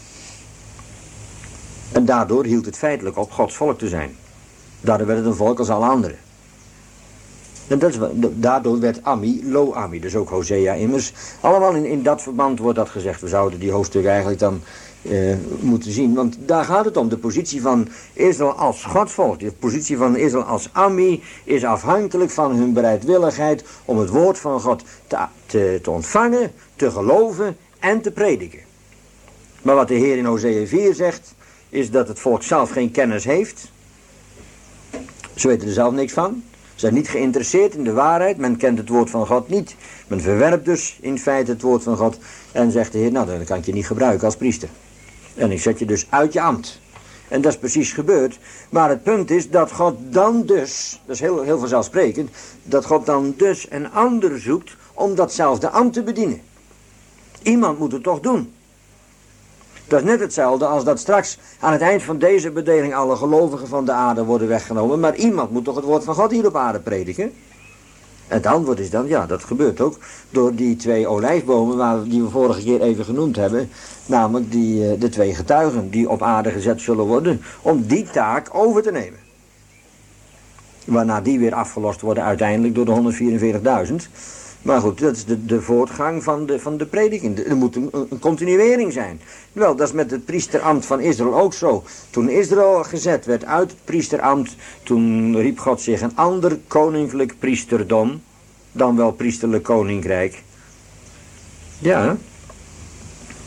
En daardoor hield het feitelijk op Gods volk te zijn. Daardoor werd het een volk als alle anderen. En dat is, daardoor werd Ami, Lo-Ami, dus ook Hosea immers. Allemaal in, in dat verband wordt dat gezegd. We zouden die hoofdstuk eigenlijk dan uh, moeten zien. Want daar gaat het om. De positie van Israël als Gods volk. De positie van Israël als Ami is afhankelijk van hun bereidwilligheid om het woord van God te, te, te ontvangen, te geloven en te prediken. Maar wat de Heer in Hosea vier zegt, is dat het volk zelf geen kennis heeft. Ze weten er zelf niks van. Ze zijn niet geïnteresseerd in de waarheid. Men kent het woord van God niet. Men verwerpt dus in feite het woord van God. En zegt de Heer, nou dan kan ik je niet gebruiken als priester. En ik zet je dus uit je ambt. En dat is precies gebeurd. Maar het punt is dat God dan dus, dat is heel, heel vanzelfsprekend, dat God dan dus een ander zoekt om datzelfde ambt te bedienen. Iemand moet het toch doen. Dat is net hetzelfde als dat straks aan het eind van deze bedeling alle gelovigen van de aarde worden weggenomen. Maar iemand moet toch het woord van God hier op aarde prediken? En het antwoord is dan, ja, dat gebeurt ook door die twee olijfbomen waar, die we vorige keer even genoemd hebben. Namelijk die, de twee getuigen die op aarde gezet zullen worden om die taak over te nemen. Waarna die weer afgelost worden uiteindelijk door de honderdvierenveertigduizend. Maar goed, dat is de, de voortgang van de, van de prediking. Er moet een, een continuering zijn. Wel, dat is met het priesterambt van Israël ook zo. Toen Israël gezet werd uit het priesterambt, toen riep God zich een ander koninklijk priesterdom, dan wel priesterlijk koninkrijk. Ja.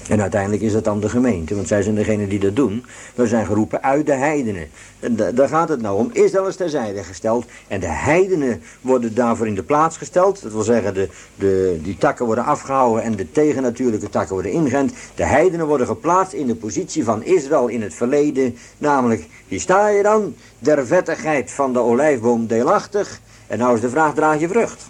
En uiteindelijk is dat dan de gemeente, want zij zijn degene die dat doen. We zijn geroepen uit de heidenen. En da- daar gaat het nou om. Israël is terzijde gesteld en de heidenen worden daarvoor in de plaats gesteld. Dat wil zeggen, de, de, die takken worden afgehouden en de tegennatuurlijke takken worden ingeënt. De heidenen worden geplaatst in de positie van Israël in het verleden. Namelijk, hier sta je dan, der vettigheid van de olijfboom deelachtig. En nou is de vraag, draag je vrucht?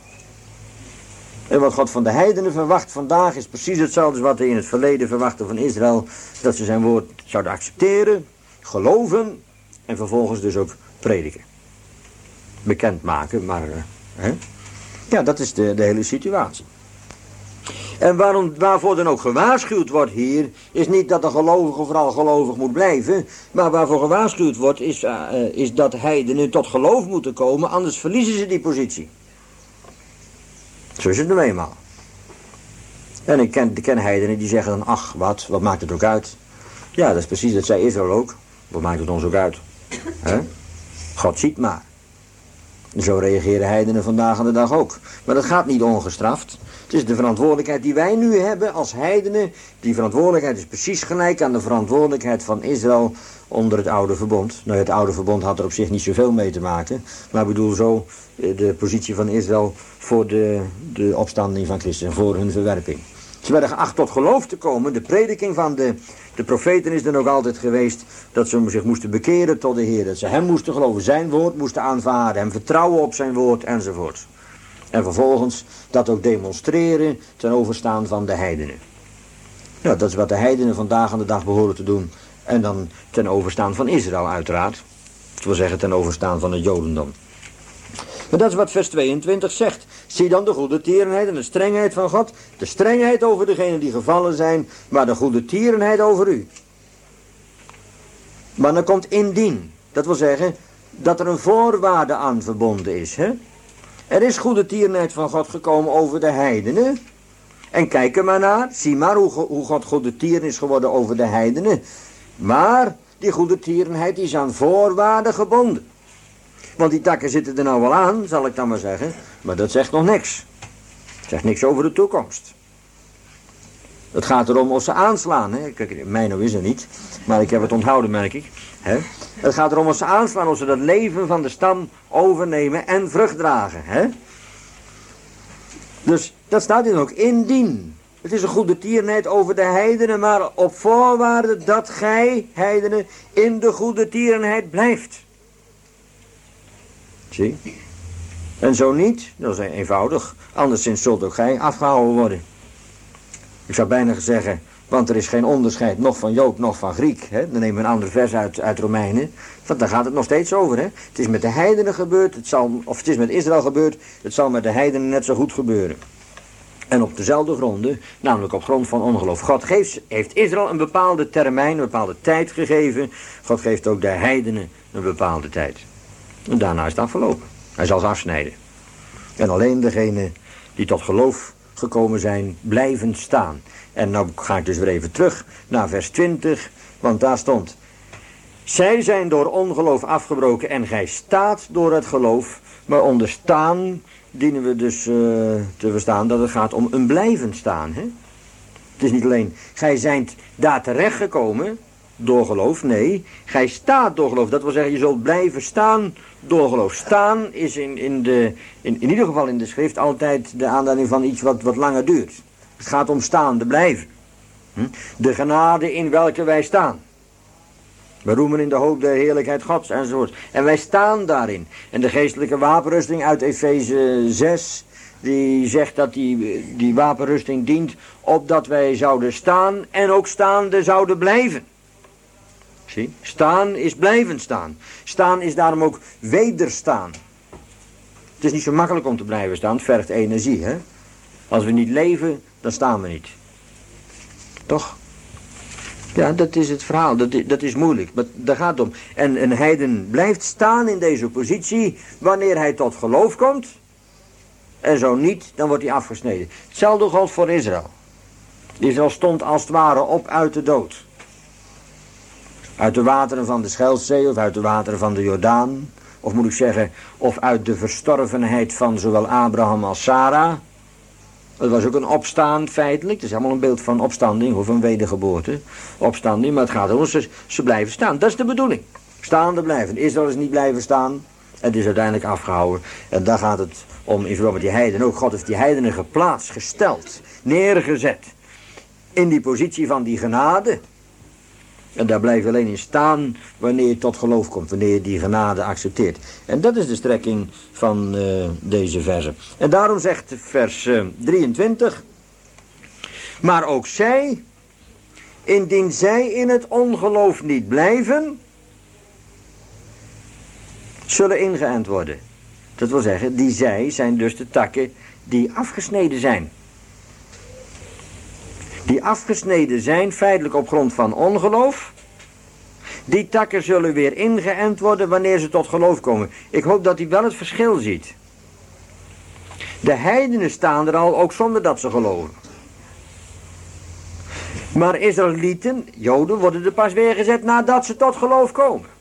En wat God van de heidenen verwacht vandaag is precies hetzelfde als wat hij in het verleden verwachtte van Israël. Dat ze zijn woord zouden accepteren, geloven en vervolgens dus ook prediken. Bekendmaken, maar uh, hè? Ja, dat is de, de hele situatie. En waarom, waarvoor dan ook gewaarschuwd wordt hier, is niet dat de gelovige vooral gelovig moet blijven, maar waarvoor gewaarschuwd wordt is, uh, is dat heidenen tot geloof moeten komen, anders verliezen ze die positie. Zo is het nu eenmaal. En ik ken, ik ken heidenen die zeggen dan, ach wat, wat maakt het ook uit? Ja, dat is precies, dat zei Israël ook. Wat maakt het ons ook uit? He? God ziet maar. En zo reageren heidenen vandaag aan de dag ook. Maar dat gaat niet ongestraft. Het is de verantwoordelijkheid die wij nu hebben als heidenen. Die verantwoordelijkheid is precies gelijk aan de verantwoordelijkheid van Israël onder het oude verbond. Nou, het oude verbond had er op zich niet zoveel mee te maken. Maar ik bedoel zo de positie van Israël voor de, de opstanding van Christus en voor hun verwerping. Ze werden geacht tot geloof te komen. De prediking van de, de profeten is dan ook altijd geweest dat ze zich moesten bekeren tot de Heer. Dat ze hem moesten geloven, zijn woord moesten aanvaarden, hem vertrouwen op zijn woord enzovoort. En vervolgens dat ook demonstreren ten overstaan van de heidenen. Ja, dat is wat de heidenen vandaag aan de dag behoren te doen. En dan ten overstaan van Israël uiteraard. Dat wil zeggen ten overstaan van het Jodendom. Maar dat is wat vers tweeëntwintig zegt. Zie dan de goede tierenheid en de strengheid van God. De strengheid over degenen die gevallen zijn, maar de goede tierenheid over u. Maar dan komt indien. Dat wil zeggen dat er een voorwaarde aan verbonden is. Hè? Er is goede tierenheid van God gekomen over de heidenen. En kijk er maar naar. Zie maar hoe, hoe God goede tieren is geworden over de heidenen. Maar die goede tierenheid is aan voorwaarden gebonden. Want die takken zitten er nou wel aan, zal ik dan maar zeggen. Maar dat zegt nog niks. Het zegt niks over de toekomst. Het gaat erom of ze aanslaan. Hè? Kijk, mij nou is er niet. Maar ik heb het onthouden, merk ik. Hè? Het gaat erom of ze aanslaan, of ze dat leven van de stam overnemen en vrucht dragen. Hè? Dus dat staat hier ook. Indien. Het is een goede tierenheid over de heidenen, maar op voorwaarde dat gij, heidenen, in de goede tierenheid blijft. Zie? En zo niet, dat is eenvoudig, anderszins zult ook gij afgehouden worden. Ik zou bijna zeggen, want er is geen onderscheid, nog van Jood, nog van Griek. Hè? Dan nemen we een ander vers uit, uit Romeinen, want daar gaat het nog steeds over. Hè? Het is met de heidenen gebeurd, het zal, of het is met Israël gebeurd, het zal met de heidenen net zo goed gebeuren. En op dezelfde gronden, namelijk op grond van ongeloof. God geeft, heeft Israël een bepaalde termijn, een bepaalde tijd gegeven. God geeft ook de heidenen een bepaalde tijd. En daarna is het afgelopen. Hij zal ze afsnijden. En alleen degenen die tot geloof gekomen zijn, blijven staan. En nou ga ik dus weer even terug naar vers twintig, want daar stond: zij zijn door ongeloof afgebroken en gij staat door het geloof, maar onder staan dienen we dus uh, te verstaan dat het gaat om een blijvend staan. Hè? Het is niet alleen, gij zijt daar terechtgekomen door geloof, nee, gij staat door geloof. Dat wil zeggen, je zult blijven staan door geloof. Staan is in, in, de, in, in ieder geval in de schrift altijd de aanduiding van iets wat, wat langer duurt. Het gaat om staande blijven. Hm? De genade in welke wij staan. We roemen in de hoop der heerlijkheid Gods enzovoort. En wij staan daarin. En de geestelijke wapenrusting uit Efeze zes, die zegt dat die, die wapenrusting dient opdat wij zouden staan en ook staande zouden blijven. Zie? Staan is blijven staan. Staan is daarom ook wederstaan. Het is niet zo makkelijk om te blijven staan, het vergt energie. Hè? Als we niet leven, dan staan we niet. Toch? Ja, dat is het verhaal. Dat is, dat is moeilijk. Maar daar gaat het om. En een heiden blijft staan in deze positie wanneer hij tot geloof komt. En zo niet, dan wordt hij afgesneden. Hetzelfde geldt voor Israël. Israël stond als het ware op uit de dood. Uit de wateren van de Scheldzee of uit de wateren van de Jordaan. Of moet ik zeggen, of uit de verstorvenheid van zowel Abraham als Sarah. Het was ook een opstaan feitelijk. Het is helemaal een beeld van opstanding of een wedergeboorte. Opstanding, maar het gaat erom, ze, ze blijven staan. Dat is de bedoeling. Staande blijven. Israël is niet blijven staan. Het is uiteindelijk afgehouden. En daar gaat het om in verband met die heidenen. Ook God heeft die heidenen geplaatst, gesteld, neergezet. In die positie van die genade. En daar blijf je alleen in staan wanneer je tot geloof komt. Wanneer je die genade accepteert. En dat is de strekking van uh, deze verse. En daarom zegt vers uh, drieëntwintig. Maar ook zij, indien zij in het ongeloof niet blijven, zullen ingeënt worden. Dat wil zeggen, die zij zijn dus de takken die afgesneden zijn. Die afgesneden zijn feitelijk op grond van ongeloof. Die takken zullen weer ingeënt worden wanneer ze tot geloof komen. Ik hoop dat u wel het verschil ziet. De heidenen staan er al, ook zonder dat ze geloven. Maar Israëlieten, Joden, worden er pas weer gezet nadat ze tot geloof komen.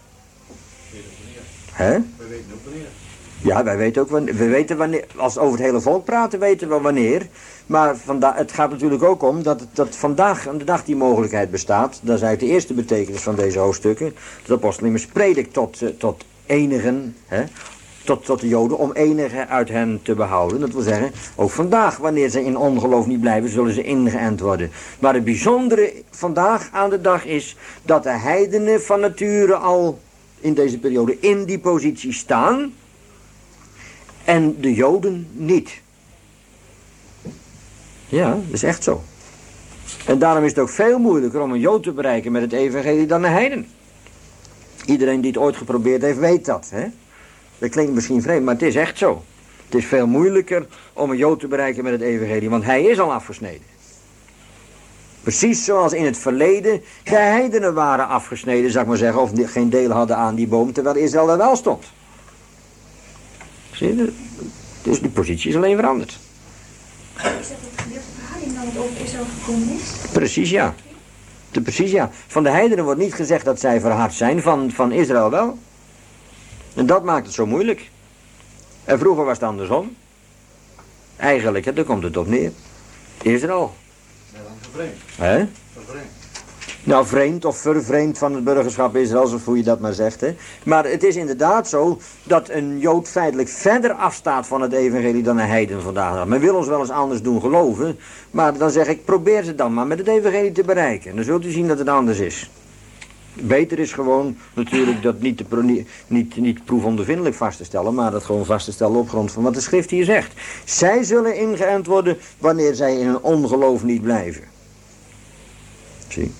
Hè? We weten ook wanneer. Ja, wij weten ook wanneer. We weten wanneer. Als we over het hele volk praten, weten we wanneer. Maar vanda- het gaat natuurlijk ook om dat, dat vandaag aan de dag die mogelijkheid bestaat. Dat is eigenlijk de eerste betekenis van deze hoofdstukken. De apostel immers predikt tot, tot enigen, hè, tot, tot de Joden, om enigen uit hen te behouden. Dat wil zeggen, ook vandaag, wanneer ze in ongeloof niet blijven, zullen ze ingeënt worden. Maar het bijzondere vandaag aan de dag is dat de heidenen van nature al in deze periode in die positie staan. En de Joden niet. Ja, dat is echt zo. En daarom is het ook veel moeilijker om een Jood te bereiken met het evangelie dan een heiden. Iedereen die het ooit geprobeerd heeft, weet dat. Hè? Dat klinkt misschien vreemd, maar het is echt zo. Het is veel moeilijker om een Jood te bereiken met het evangelie, want hij is al afgesneden. Precies zoals in het verleden de heidenen waren afgesneden, zou ik maar zeggen, of geen deel hadden aan die boom, terwijl Israël er wel stond. Zie je? Dus die positie is alleen veranderd. Is dat het gedeelte verhouding dan het over Israël gekomen is? Precies ja. De, precies ja. Van de heidenen wordt niet gezegd dat zij verhard zijn, van, van Israël wel. En dat maakt het zo moeilijk. En vroeger was het andersom. Eigenlijk, hè, daar komt het op neer. Israël. Ja, dan vervreemd. Hè? Vervreemd. Nou, vreemd of vervreemd van het burgerschap Israëls, of hoe je dat maar zegt. Hè. Maar het is inderdaad zo dat een Jood feitelijk verder afstaat van het evangelie dan een heiden vandaag. Men wil ons wel eens anders doen geloven, maar dan zeg ik, probeer ze dan maar met het evangelie te bereiken. Dan zult u zien dat het anders is. Beter is gewoon natuurlijk dat niet, te pro, niet, niet, niet proefondervindelijk vast te stellen, maar dat gewoon vast te stellen op grond van wat de schrift hier zegt. Zij zullen ingeënt worden wanneer zij in een ongeloof niet blijven. Zie.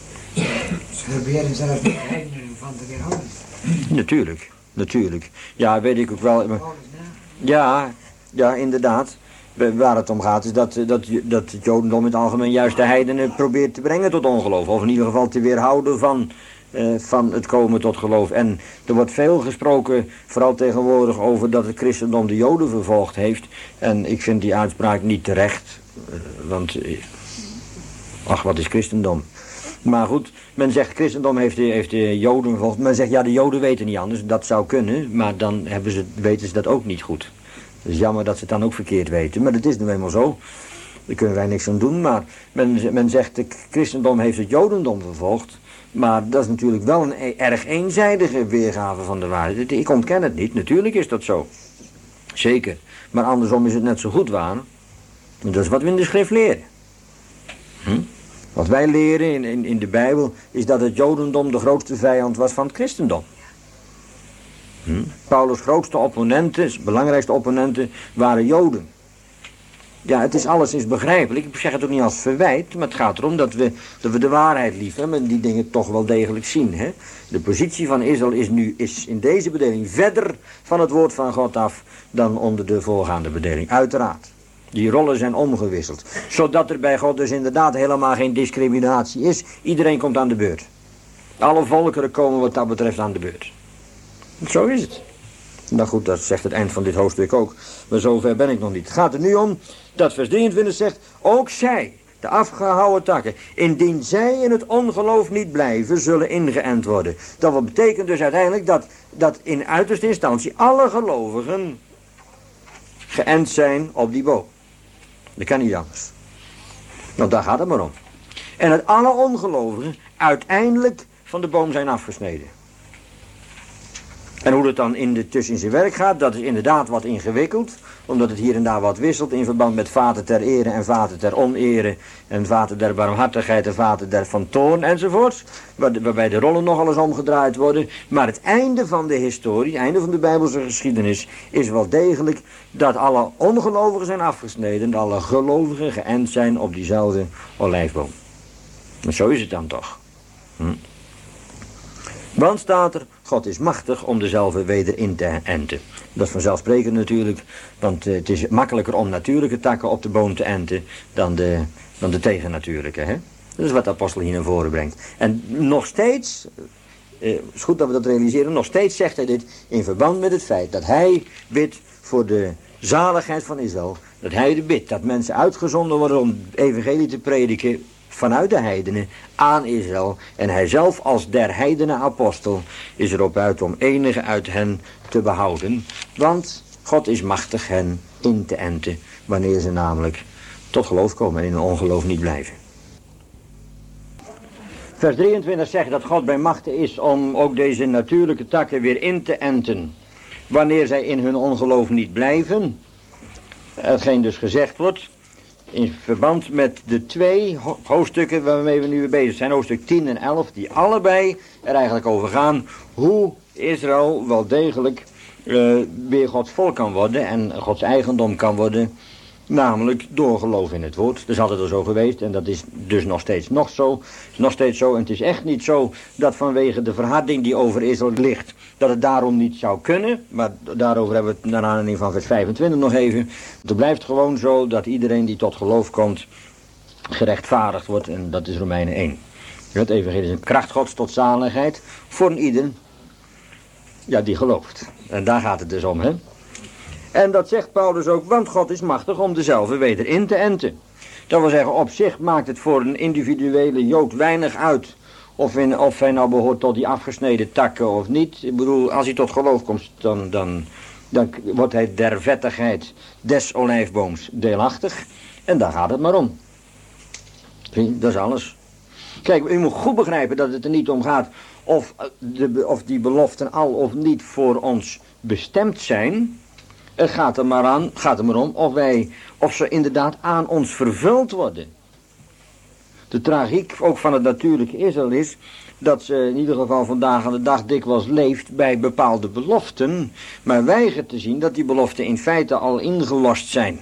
Ze proberen zelfs de heidenen van te weerhouden. Natuurlijk, natuurlijk. Ja, weet ik ook wel. Maar, ja, ja, inderdaad. Waar het om gaat is dat, dat, dat het Jodendom in het algemeen juist de heidenen probeert te brengen tot ongeloof. Of in ieder geval te weerhouden van, uh, van het komen tot geloof. En er wordt veel gesproken, vooral tegenwoordig, over dat het christendom de Joden vervolgd heeft. En ik vind die uitspraak niet terecht. Uh, want, uh, ach, wat is christendom? Maar goed, men zegt christendom heeft de, heeft de Joden vervolgd. Men zegt ja, de Joden weten niet anders. Dat zou kunnen, maar dan hebben ze, weten ze dat ook niet goed. Het is jammer dat ze het dan ook verkeerd weten. Maar dat is nu eenmaal zo. Daar kunnen wij niks aan doen. Maar men, men zegt de christendom heeft het Jodendom vervolgd. Maar dat is natuurlijk wel een e- erg eenzijdige weergave van de waarheid. Ik ontken het niet. Natuurlijk is dat zo. Zeker. Maar andersom is het net zo goed waar. En dat is wat we in de schrift leren. Hm? Wat wij leren in, in, in de Bijbel is dat het Jodendom de grootste vijand was van het christendom. Hm? Paulus' grootste opponenten, belangrijkste opponenten, waren Joden. Ja, het is alleszins begrijpelijk. Ik zeg het ook niet als verwijt, maar het gaat erom dat we, dat we de waarheid lief hebben en die dingen toch wel degelijk zien. Hè? De positie van Israël is nu is in deze bedeling verder van het woord van God af dan onder de voorgaande bedeling. Uiteraard. Die rollen zijn omgewisseld. Zodat er bij God dus inderdaad helemaal geen discriminatie is. Iedereen komt aan de beurt. Alle volkeren komen wat dat betreft aan de beurt. Zo is het. Nou goed, dat zegt het eind van dit hoofdstuk ook. Maar zover ben ik nog niet. Het gaat er nu om dat vers drieëntwintig zegt, ook zij, de afgehouwen takken, indien zij in het ongeloof niet blijven, zullen ingeënt worden. Dat betekent dus uiteindelijk dat, dat in uiterste instantie alle gelovigen geënt zijn op die boom. Dat kan niet anders. Nou, daar gaat het maar om. En dat alle ongelovigen uiteindelijk van de boom zijn afgesneden. En hoe het dan in de, tussen in zijn werk gaat, dat is inderdaad wat ingewikkeld. Omdat het hier en daar wat wisselt in verband met vaten ter ere en vaten ter onere. En vaten der barmhartigheid en vaten der van toorn enzovoorts. Waar, waarbij de rollen nogal eens omgedraaid worden. Maar het einde van de historie, het einde van de Bijbelse geschiedenis, is wel degelijk dat alle ongelovigen zijn afgesneden. En alle gelovigen geënt zijn op diezelfde olijfboom. Maar zo is het dan toch. Hm. Want staat er, God is machtig om dezelfde weder in te enten. Dat is vanzelfsprekend natuurlijk, want uh, het is makkelijker om natuurlijke takken op de boom te enten dan de, dan de tegennatuurlijke. Hè? Dat is wat de apostel hier naar voren brengt. En nog steeds, uh, het is goed dat we dat realiseren, nog steeds zegt hij dit in verband met het feit dat hij bidt voor de zaligheid van Israël. Dat hij er bidt, dat mensen uitgezonden worden om evangelie te prediken vanuit de heidenen aan Israël. En hij zelf als der heidenen apostel is erop uit om enige uit hen te behouden. Want God is machtig hen in te enten, wanneer ze namelijk tot geloof komen en in hun ongeloof niet blijven. Vers drieëntwintig zegt dat God bij machten is om ook deze natuurlijke takken weer in te enten, wanneer zij in hun ongeloof niet blijven. Hetgeen dus gezegd wordt in verband met de twee hoofdstukken waarmee we nu bezig zijn, hoofdstuk tien en elf, die allebei er eigenlijk over gaan hoe Israël wel degelijk uh, weer Gods volk kan worden en Gods eigendom kan worden, namelijk door geloof in het woord. Dat is altijd al zo geweest en dat is dus nog steeds nog zo. Is nog steeds zo en het is echt niet zo dat vanwege de verharding die over Israël ligt, dat het daarom niet zou kunnen. Maar daarover hebben we het naar aanleiding van vers vijfentwintig nog even. Het blijft gewoon zo dat iedereen die tot geloof komt gerechtvaardigd wordt en dat is Romeinen één. Het evangelie is een kracht Gods tot zaligheid voor een ieder, ja, die gelooft. En daar gaat het dus om, hè. En dat zegt Paulus ook, want God is machtig om dezelfde weder in te enten. Dat wil zeggen, op zich maakt het voor een individuele Jood weinig uit of, in, of hij nou behoort tot die afgesneden takken of niet. Ik bedoel, als hij tot geloof komt, dan, dan, dan wordt hij der vettigheid des olijfbooms deelachtig. En daar gaat het maar om. Zie, dat is alles. Kijk, u moet goed begrijpen dat het er niet om gaat of, de, of die beloften al of niet voor ons bestemd zijn. Het gaat er maar aan, gaat er maar om of wij, of ze inderdaad aan ons vervuld worden. De tragiek ook van het natuurlijke Israël is dat ze in ieder geval vandaag aan de dag dikwijls leeft bij bepaalde beloften, maar weigert te zien dat die beloften in feite al ingelost zijn.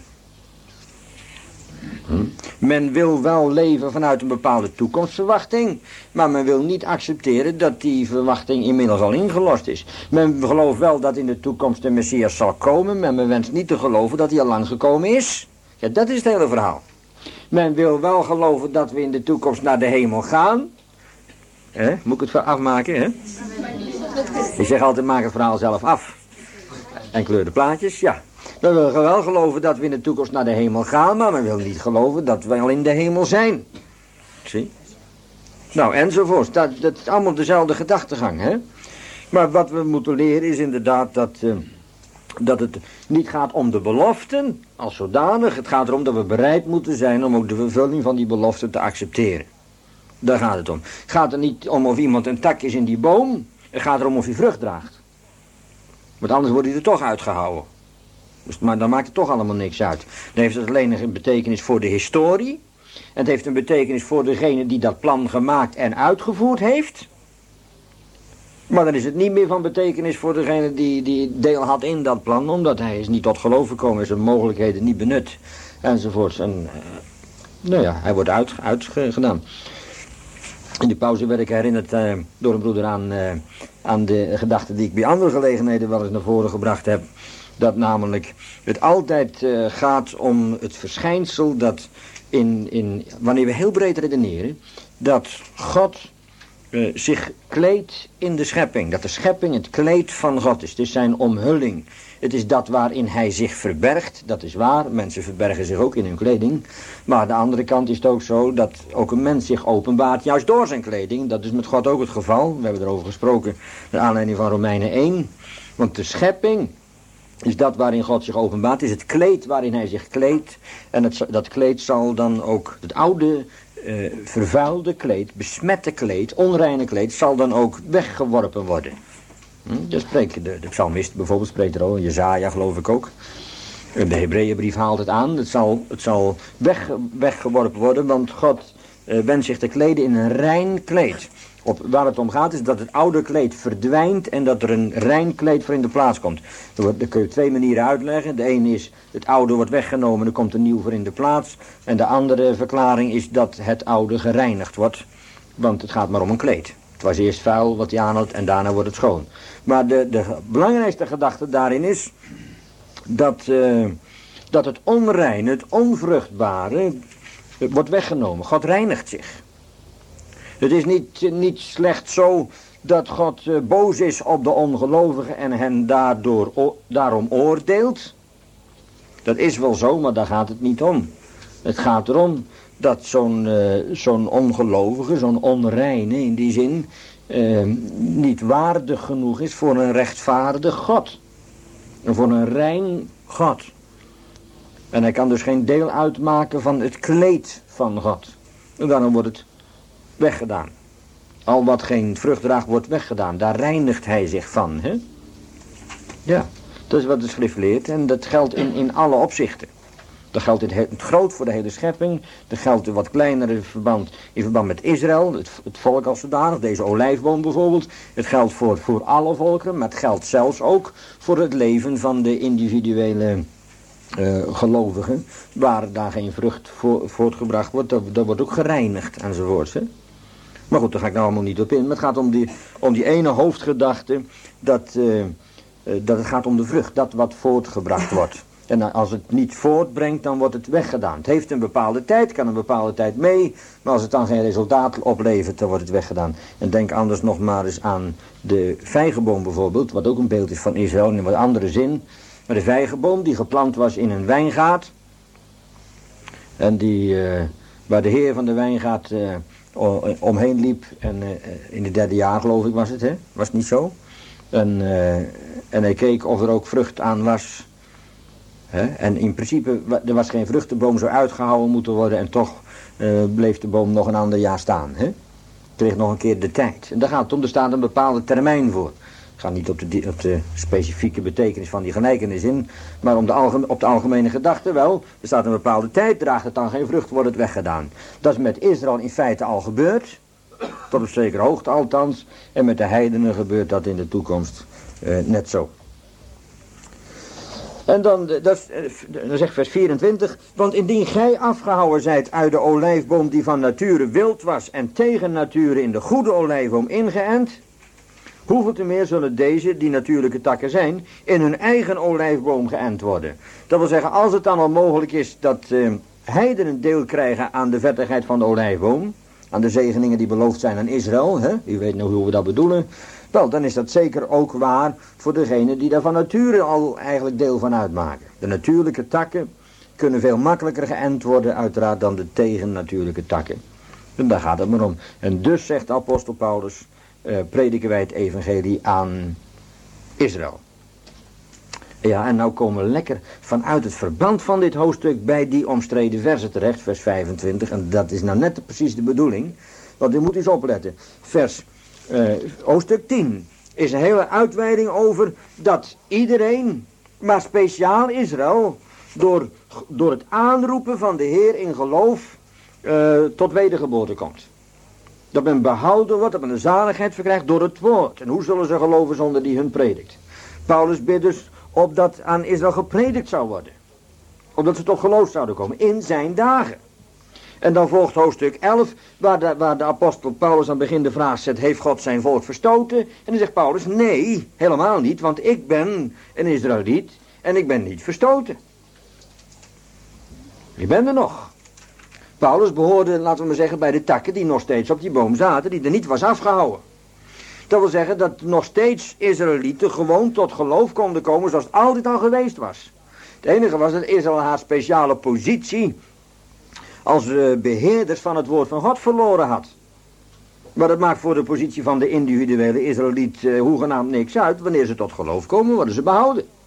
Hm? Men wil wel leven vanuit een bepaalde toekomstverwachting, maar men wil niet accepteren dat die verwachting inmiddels al ingelost is. Men gelooft wel dat in de toekomst de Messias zal komen, maar men wenst niet te geloven dat hij al lang gekomen is. Ja, dat is het hele verhaal. Men wil wel geloven dat we in de toekomst naar de hemel gaan. He? Moet ik het afmaken, hè? Ik zeg altijd, maak het verhaal zelf af. En kleur de plaatjes, ja. We willen wel geloven dat we in de toekomst naar de hemel gaan, maar we willen niet geloven dat we al in de hemel zijn. Zie? Nou, enzovoort. Dat, dat is allemaal dezelfde gedachtegang, hè? Maar wat we moeten leren is inderdaad dat, uh, dat het niet gaat om de beloften als zodanig. Het gaat erom dat we bereid moeten zijn om ook de vervulling van die beloften te accepteren. Daar gaat het om. Het gaat er niet om of iemand een tak is in die boom. Het gaat erom of hij vrucht draagt. Want anders wordt hij er toch uitgehouden. Dus, maar dan maakt het toch allemaal niks uit. Dan heeft het alleen een betekenis voor de historie. En het heeft een betekenis voor degene die dat plan gemaakt en uitgevoerd heeft. Maar dan is het niet meer van betekenis voor degene die, die deel had in dat plan. Omdat hij is niet tot geloof gekomen, is zijn mogelijkheden niet benut. Enzovoorts. En, uh, nou ja, hij wordt uit, uitgedaan. In de pauze werd ik herinnerd uh, door een broeder aan, uh, aan de gedachte die ik bij andere gelegenheden wel eens naar voren gebracht heb. Dat namelijk het altijd uh, gaat om het verschijnsel dat in, in, wanneer we heel breed redeneren, dat God uh, zich kleedt in de schepping. Dat de schepping het kleed van God is. Het is zijn omhulling. Het is dat waarin hij zich verbergt. Dat is waar. Mensen verbergen zich ook in hun kleding. Maar aan de andere kant is het ook zo dat ook een mens zich openbaart juist door zijn kleding. Dat is met God ook het geval. We hebben erover gesproken naar aanleiding van Romeinen één. Want de schepping is dat waarin God zich openbaart, is het kleed waarin hij zich kleedt. En het, dat kleed zal dan ook, het oude, uh, vervuilde kleed, besmette kleed, onreine kleed, zal dan ook weggeworpen worden. Hm? Dat spreekt de, de psalmist bijvoorbeeld, spreekt er al, Jesaja geloof ik ook. De Hebreeënbrief haalt het aan, het zal, het zal weg, weggeworpen worden, want God uh, wenst zich te kleden in een rein kleed. Op, waar het om gaat is dat het oude kleed verdwijnt en dat er een rein kleed voor in de plaats komt. Daar kun je twee manieren uitleggen. De ene is het oude wordt weggenomen, er komt een nieuw voor in de plaats. En de andere verklaring is dat het oude gereinigd wordt, want het gaat maar om een kleed. Het was eerst vuil wat hij aan had en daarna wordt het schoon. Maar de, de belangrijkste gedachte daarin is dat, uh, dat het onreine, het onvruchtbare wordt weggenomen. God reinigt zich. Het is niet, niet slechts zo dat God uh, boos is op de ongelovigen en hen daardoor, o, daarom oordeelt. Dat is wel zo, maar daar gaat het niet om. Het gaat erom dat zo'n uh, zo'n ongelovige, zo'n onreine in die zin, uh, niet waardig genoeg is voor een rechtvaardig God. En voor een rein God. En hij kan dus geen deel uitmaken van het kleed van God. En daarom wordt het weggedaan. Al wat geen vrucht draagt wordt weggedaan. Daar reinigt hij zich van. Hè? Ja, dat is wat de schrift leert. En dat geldt in, in alle opzichten. Dat geldt in het, het groot voor de hele schepping. Dat geldt in wat kleinere verband in verband met Israël. Het, het volk als zodanig. Deze olijfboom bijvoorbeeld. Het geldt voor, voor alle volkeren. Maar het geldt zelfs ook voor het leven van de individuele Uh, gelovigen, waar daar geen vrucht vo voortgebracht wordt, dat, dat wordt ook gereinigd enzovoorts. Hè? Maar goed, daar ga ik nou allemaal niet op in. Maar het gaat om die, om die ene hoofdgedachte, dat, uh, uh, dat het gaat om de vrucht, dat wat voortgebracht wordt. En als het niet voortbrengt, dan wordt het weggedaan. Het heeft een bepaalde tijd, kan een bepaalde tijd mee, maar als het dan geen resultaat oplevert, dan wordt het weggedaan. En denk anders nog maar eens aan de vijgenboom bijvoorbeeld, wat ook een beeld is van Israël in een wat andere zin. Maar de vijgenboom die geplant was in een wijngaard. En die, uh, waar de heer van de wijngaard uh, omheen liep. En uh, in het derde jaar geloof ik was het, hè? Was het niet zo? En, uh, en hij keek of er ook vrucht aan was. Hè? En in principe, er was geen vrucht, de boom zou uitgehouden moeten worden. En toch uh, bleef de boom nog een ander jaar staan. Hè? Kreeg nog een keer de tijd. En daar gaat het om, er staat een bepaalde termijn voor. Ik ga niet op de, op de specifieke betekenis van die gelijkenis in, maar om de algemeen, op de algemene gedachte wel. Er staat een bepaalde tijd, draagt het dan geen vrucht, wordt het weggedaan. Dat is met Israël in feite al gebeurd, tot op zekere hoogte althans, en met de heidenen gebeurt dat in de toekomst uh, net zo. En dan, dat, dan zegt vers vierentwintig, want indien gij afgehouden zijt uit de olijfboom die van nature wild was en tegen nature in de goede olijfboom ingeënt, hoeveel te meer zullen deze, die natuurlijke takken zijn, in hun eigen olijfboom geënt worden. Dat wil zeggen, als het dan al mogelijk is dat uh, heidenen deel krijgen aan de vettigheid van de olijfboom, aan de zegeningen die beloofd zijn aan Israël, hè? U weet nou hoe we dat bedoelen, wel, dan is dat zeker ook waar voor degenen die daar van nature al eigenlijk deel van uitmaken. De natuurlijke takken kunnen veel makkelijker geënt worden uiteraard dan de tegennatuurlijke takken. En daar gaat het maar om. En dus zegt de apostel Paulus, Uh, prediken wij het evangelie aan Israël. Ja, en nou komen we lekker vanuit het verband van dit hoofdstuk bij die omstreden versen terecht, vers vijfentwintig. En dat is nou net precies de bedoeling, want u moet eens opletten. Vers, uh, hoofdstuk tien is een hele uitweiding over dat iedereen, maar speciaal Israël, door, door het aanroepen van de Heer in geloof uh, tot wedergeboorte komt. Dat men behouden wordt, dat men een zaligheid verkrijgt door het woord. En hoe zullen ze geloven zonder die hun predikt? Paulus bidt dus op dat aan Israël gepredikt zou worden. Opdat ze tot geloof zouden komen in zijn dagen. En dan volgt hoofdstuk elf, waar de, waar de apostel Paulus aan het begin de vraag zet, heeft God zijn volk verstoten? En dan zegt Paulus, nee, helemaal niet, want ik ben een Israëliet en ik ben niet verstoten. Ik ben er nog. Paulus behoorde, laten we maar zeggen, bij de takken die nog steeds op die boom zaten, die er niet was afgehouden. Dat wil zeggen dat nog steeds Israëlieten gewoon tot geloof konden komen zoals het altijd al geweest was. Het enige was dat Israël haar speciale positie als uh, beheerders van het woord van God verloren had. Maar dat maakt voor de positie van de individuele Israëliet uh, hoegenaamd niks uit. Wanneer ze tot geloof komen, worden ze behouden.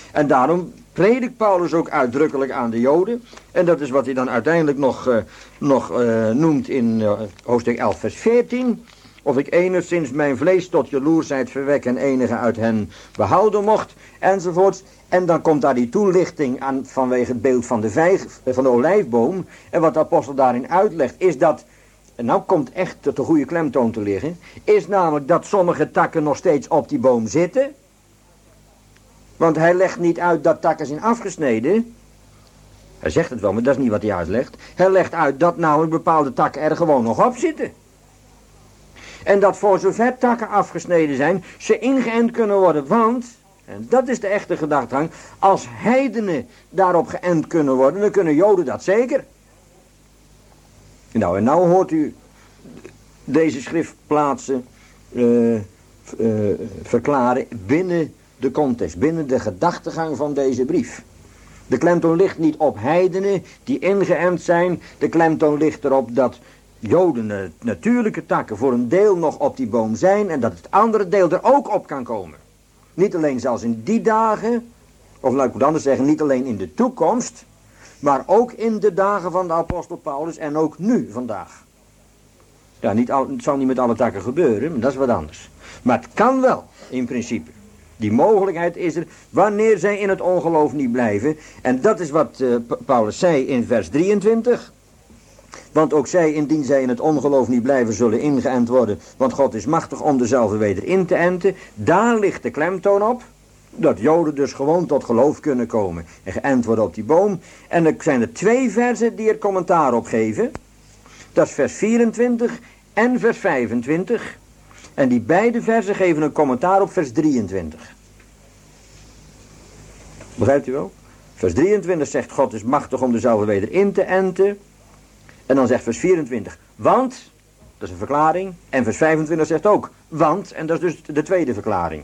En daarom predikt Paulus ook uitdrukkelijk aan de Joden. En dat is wat hij dan uiteindelijk nog, uh, nog uh, noemt in uh, hoofdstuk elf vers veertien. Of ik enigszins mijn vlees tot jaloersheid verwek en enige uit hen behouden mocht, enzovoorts. En dan komt daar die toelichting aan vanwege het beeld van de, vijg, van de olijfboom. En wat de apostel daarin uitlegt is dat, en nou komt echt tot de goede klemtoon te liggen, is namelijk dat sommige takken nog steeds op die boom zitten. Want hij legt niet uit dat takken zijn afgesneden. Hij zegt het wel, maar dat is niet wat hij uitlegt. Hij legt uit dat namelijk bepaalde takken er gewoon nog op zitten. En dat voor zover takken afgesneden zijn, ze ingeënt kunnen worden. Want, en dat is de echte gedachtegang, als heidenen daarop geënt kunnen worden, dan kunnen Joden dat zeker. Nou, en nou hoort u deze schriftplaatsen uh, uh, verklaren binnen de context, binnen de gedachtegang van deze brief. De klemtoon ligt niet op heidenen die ingeënt zijn. De klemtoon ligt erop dat Joden natuurlijke takken voor een deel nog op die boom zijn en dat het andere deel er ook op kan komen. Niet alleen zelfs in die dagen, of laat ik het anders zeggen, niet alleen in de toekomst, maar ook in de dagen van de apostel Paulus en ook nu vandaag. Ja, niet al, het zal niet met alle takken gebeuren, maar dat is wat anders. Maar het kan wel, in principe. Die mogelijkheid is er wanneer zij in het ongeloof niet blijven. En dat is wat uh, Paulus zei in vers drieëntwintig. Want ook zij, indien zij in het ongeloof niet blijven, zullen ingeënt worden. Want God is machtig om dezelfde weder in te enten. Daar ligt de klemtoon op. Dat Joden dus gewoon tot geloof kunnen komen. En geënt worden op die boom. En er zijn er twee versen die er commentaar op geven. Dat is vers vierentwintig en vers vijfentwintig. En die beide versen geven een commentaar op vers drieëntwintig. Begrijpt u wel? Vers drieëntwintig zegt God is machtig om dezelfde weder in te enten. En dan zegt vers vierentwintig, want, dat is een verklaring. En vers vijfentwintig zegt ook, want, en dat is dus de tweede verklaring.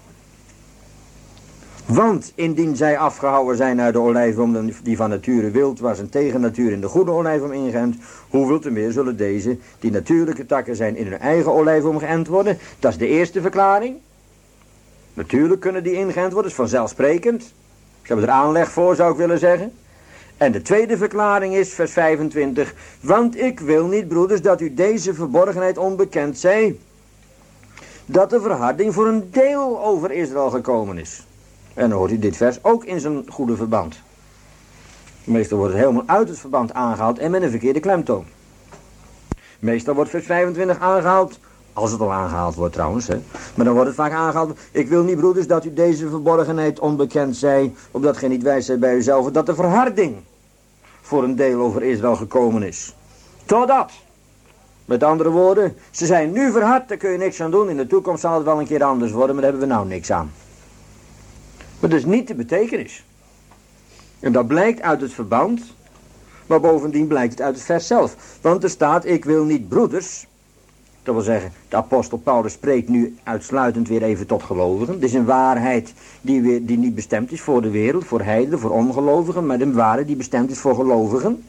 Want indien zij afgehouden zijn uit de olijfboom die van nature wild was en tegen natuur in de goede olijfboom ingeënt, hoeveel te meer zullen deze, die natuurlijke takken zijn, in hun eigen olijfboom geënt worden. Dat is de eerste verklaring. Natuurlijk kunnen die ingeënt worden, dat is vanzelfsprekend. Ze hebben er aanleg voor, zou ik willen zeggen. En de tweede verklaring is vers vijfentwintig. Want ik wil niet, broeders, dat u deze verborgenheid onbekend zij, dat de verharding voor een deel over Israël gekomen is. En dan hoort u dit vers ook in zijn goede verband. Meestal wordt het helemaal uit het verband aangehaald en met een verkeerde klemtoon. Meestal wordt vers vijfentwintig aangehaald, als het al aangehaald wordt trouwens, hè. Maar dan wordt het vaak aangehaald. Ik wil niet, broeders, dat u deze verborgenheid onbekend zij, opdat gij niet wijs zijt bij uzelf, dat de verharding voor een deel over Israël gekomen is. Totdat. Met andere woorden, ze zijn nu verhard, daar kun je niks aan doen. In de toekomst zal het wel een keer anders worden, maar daar hebben we nou niks aan. Maar dat is niet de betekenis. En dat blijkt uit het verband, maar bovendien blijkt het uit het vers zelf. Want er staat, ik wil niet broeders. Dat wil zeggen, de apostel Paulus spreekt nu uitsluitend weer even tot gelovigen. Het is een waarheid die, weer, die niet bestemd is voor de wereld, voor heidenen, voor ongelovigen, maar een waarheid die bestemd is voor gelovigen.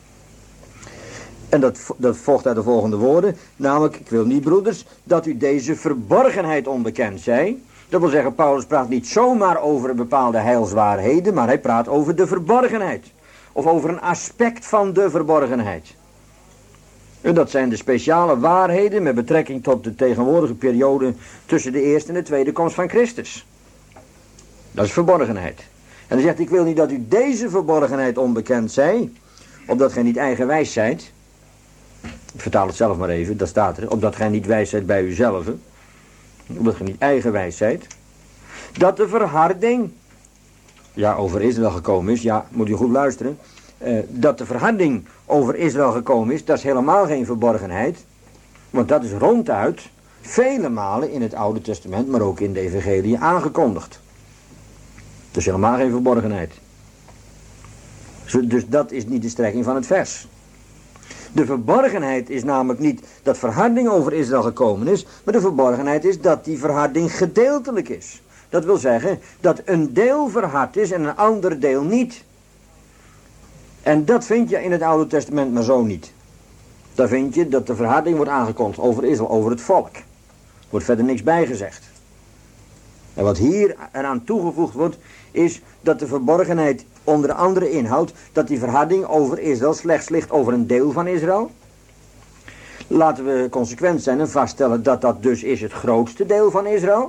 En dat, dat volgt uit de volgende woorden, namelijk, ik wil niet broeders, dat u deze verborgenheid onbekend zij. Dat wil zeggen, Paulus praat niet zomaar over bepaalde heilswaarheden, maar hij praat over de verborgenheid. Of over een aspect van de verborgenheid. En dat zijn de speciale waarheden met betrekking tot de tegenwoordige periode tussen de eerste en de tweede komst van Christus. Dat is verborgenheid. En hij zegt, ik wil niet dat u deze verborgenheid onbekend zij, opdat gij niet eigenwijs zijt. Ik vertaal het zelf maar even, dat staat er. Opdat gij niet wijs zijt bij uzelf. Opdat gij niet eigenwijs zijt. Dat de verharding, ja, over Israël gekomen is, ja, moet u goed luisteren. Uh, dat de verharding over Israël gekomen is, dat is helemaal geen verborgenheid. Want dat is ronduit vele malen in het Oude Testament, maar ook in de Evangelie aangekondigd. Dat is helemaal geen verborgenheid. Dus dat is niet de strekking van het vers. De verborgenheid is namelijk niet dat verharding over Israël gekomen is, maar de verborgenheid is dat die verharding gedeeltelijk is. Dat wil zeggen dat een deel verhard is en een ander deel niet. En dat vind je in het Oude Testament maar zo niet. Daar vind je dat de verharding wordt aangekondigd over Israël, over het volk. Er wordt verder niks bijgezegd. En wat hier eraan toegevoegd wordt, is dat de verborgenheid onder andere inhoudt dat die verharding over Israël slechts ligt over een deel van Israël. Laten we consequent zijn en vaststellen dat dat dus is het grootste deel van Israël.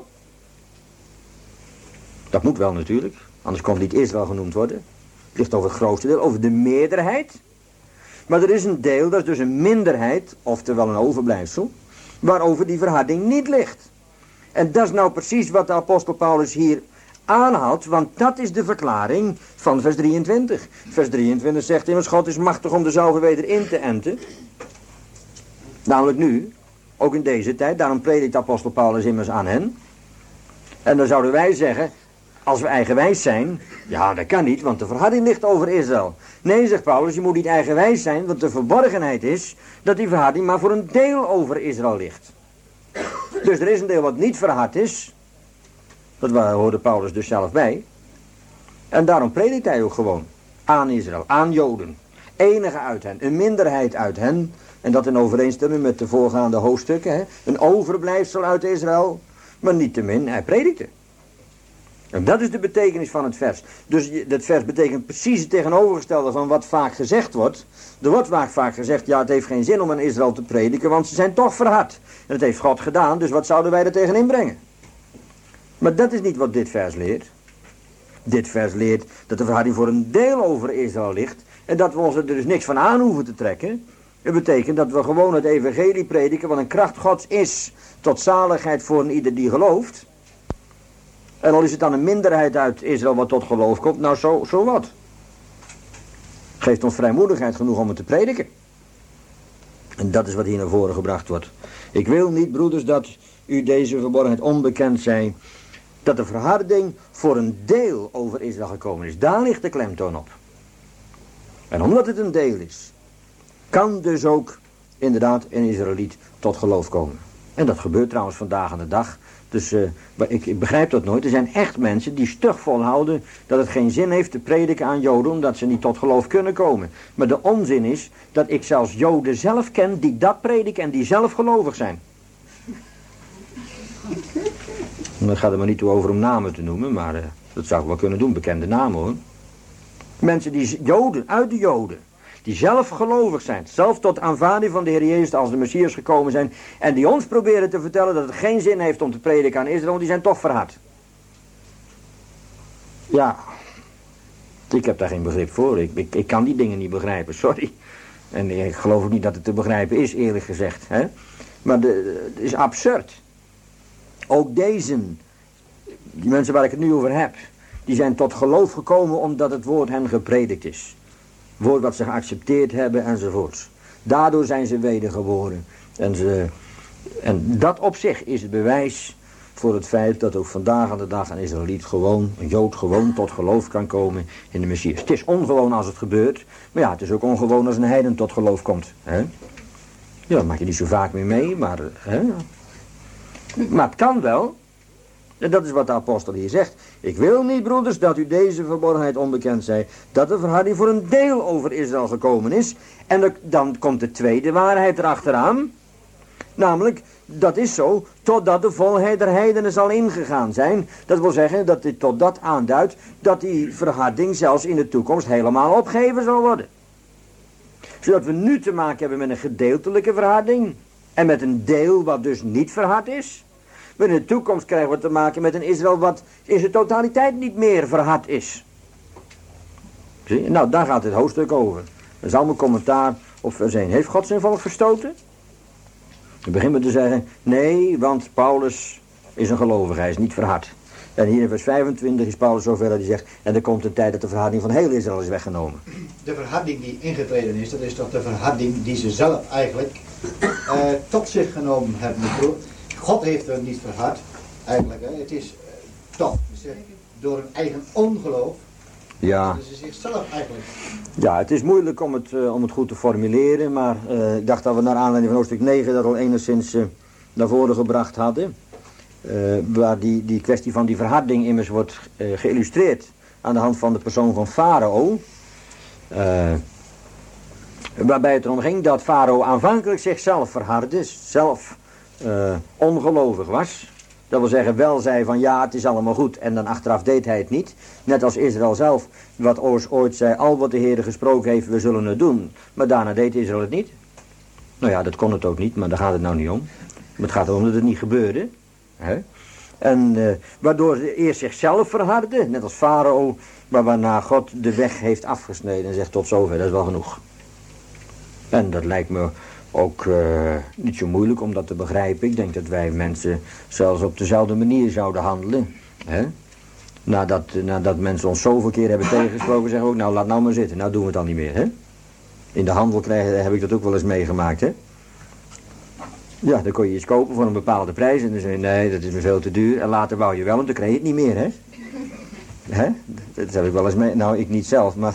Dat moet wel natuurlijk, anders kon het niet Israël genoemd worden. Het ligt over het grootste deel, over de meerderheid. Maar er is een deel, dat is dus een minderheid, oftewel een overblijfsel, waarover die verharding niet ligt. En dat is nou precies wat de apostel Paulus hier aanhaalt, want dat is de verklaring van vers drieëntwintig. Vers drieëntwintig zegt immers, God is machtig om de zalven weder in te enten. Namelijk nu, ook in deze tijd, daarom predikt de apostel Paulus immers aan hen. En dan zouden wij zeggen, als we eigenwijs zijn, ja dat kan niet, want de verharding ligt over Israël. Nee, zegt Paulus, je moet niet eigenwijs zijn, want de verborgenheid is dat die verharding maar voor een deel over Israël ligt. Dus er is een deel wat niet verhard is. Dat hoorde Paulus dus zelf bij. En daarom predikt hij ook gewoon aan Israël, aan Joden. Enige uit hen, een minderheid uit hen. En dat in overeenstemming met de voorgaande hoofdstukken. Hè? Een overblijfsel uit Israël. Maar niettemin, hij predikte. En dat is de betekenis van het vers. Dus dat vers betekent precies het tegenovergestelde van wat vaak gezegd wordt. Er wordt vaak, vaak gezegd, ja het heeft geen zin om aan Israël te prediken, want ze zijn toch verhard. En dat heeft God gedaan, dus wat zouden wij er tegen inbrengen? Maar dat is niet wat dit vers leert. Dit vers leert dat de verharding voor een deel over Israël ligt. En dat we ons er dus niks van aan hoeven te trekken. Het betekent dat we gewoon het evangelie prediken, wat een kracht Gods is tot zaligheid voor een ieder die gelooft. En al is het dan een minderheid uit Israël wat tot geloof komt, nou zo, zo wat. Geeft ons vrijmoedigheid genoeg om het te prediken. En dat is wat hier naar voren gebracht wordt. Ik wil niet, broeders, dat u deze verborgenheid onbekend zij, dat de verharding voor een deel over Israël gekomen is. Daar ligt de klemtoon op. En omdat het een deel is, kan dus ook inderdaad een Israëliet tot geloof komen. En dat gebeurt trouwens vandaag aan de dag. Dus uh, ik, ik begrijp dat nooit. Er zijn echt mensen die stug volhouden dat het geen zin heeft te prediken aan Joden, omdat ze niet tot geloof kunnen komen. Maar de onzin is dat ik zelfs Joden zelf ken die dat prediken en die zelf gelovig zijn. Dan gaat het maar niet toe over om namen te noemen, maar uh, dat zou ik wel kunnen doen, bekende namen hoor. Mensen die Joden, uit de Joden, die zelf gelovig zijn, zelf tot aanvaarding van de Heer Jezus als de Messias gekomen zijn, en die ons proberen te vertellen dat het geen zin heeft om te prediken aan Israël, want die zijn toch verhard. Ja, ik heb daar geen begrip voor, ik, ik, ik kan die dingen niet begrijpen, sorry. En ik geloof ook niet dat het te begrijpen is, eerlijk gezegd. Hè? Maar de, het is absurd. Ook deze, die mensen waar ik het nu over heb, die zijn tot geloof gekomen omdat het woord hen gepredikt is. Woord wat ze geaccepteerd hebben enzovoorts. Daardoor zijn ze wedergeboren. En, ze, en dat op zich is het bewijs voor het feit dat ook vandaag aan de dag een Israëliet gewoon, een Jood gewoon tot geloof kan komen in de Messias. Het is ongewoon als het gebeurt, maar ja, het is ook ongewoon als een heiden tot geloof komt. Hè? Ja, dat maak je niet zo vaak meer mee, maar, hè? Maar het kan wel. En dat is wat de apostel hier zegt. Ik wil niet, broeders, dat u deze verborgenheid onbekend zij, dat de verharding voor een deel over Israël gekomen is. En er, dan komt de tweede waarheid erachteraan. Namelijk, dat is zo, totdat de volheid der heidenen zal ingegaan zijn. Dat wil zeggen dat dit tot dat aanduidt, dat die verharding zelfs in de toekomst helemaal opgeheven zal worden. Zodat we nu te maken hebben met een gedeeltelijke verharding. En met een deel wat dus niet verhard is. Maar in de toekomst krijgen we te maken met een Israël wat in zijn totaliteit niet meer verhard is. Zie? Nou, daar gaat het hoofdstuk over. Dat is allemaal commentaar op vers één. Heeft God zijn volk verstoten? Dan beginnen we te zeggen, nee, want Paulus is een gelovige, hij is niet verhard. En hier in vers vijfentwintig is Paulus zover dat hij zegt, en er komt een tijd dat de verharding van heel Israël is weggenomen. De verharding die ingetreden is, dat is toch de verharding die ze zelf eigenlijk uh, tot zich genomen hebben. God heeft er niet verhard, eigenlijk. Hè. Het is uh, toch, zeg, door een eigen ongeloof. Ja. Dat ze zichzelf eigenlijk. Ja, het is moeilijk om het, uh, om het goed te formuleren, maar uh, ik dacht dat we naar aanleiding van hoofdstuk negen dat al enigszins uh, naar voren gebracht hadden. Uh, waar die, die kwestie van die verharding immers wordt uh, geïllustreerd aan de hand van de persoon van Farao. Uh, waarbij het erom ging dat Farao aanvankelijk zichzelf verhardde, zelf uh, ongelovig was. Dat wil zeggen, wel zei van ja, het is allemaal goed. En dan achteraf deed hij het niet. Net als Israël zelf, wat Oos ooit zei, al wat de Heer gesproken heeft, we zullen het doen. Maar daarna deed Israël het niet. Nou ja, dat kon het ook niet, maar daar gaat het nou niet om. Het gaat erom dat het niet gebeurde. Hè? En uh, waardoor ze eerst zichzelf verhardde, net als Farao, maar waarna God de weg heeft afgesneden en zegt tot zover, dat is wel genoeg. En dat lijkt me ook uh, niet zo moeilijk om dat te begrijpen. Ik denk dat wij mensen zelfs op dezelfde manier zouden handelen. Hè? Nadat, nadat mensen ons zoveel keer hebben tegengesproken, zeggen we ook, nou laat nou maar zitten, nou doen we het dan niet meer. Hè? In de handel krijgen, heb ik dat ook wel eens meegemaakt. Hè? Ja, dan kon je iets kopen voor een bepaalde prijs en dan zei je, nee, dat is me veel te duur. En later wou je wel, en dan kreeg je het niet meer, hè? Hè? Dat heb ik wel eens mee, nou ik niet zelf, maar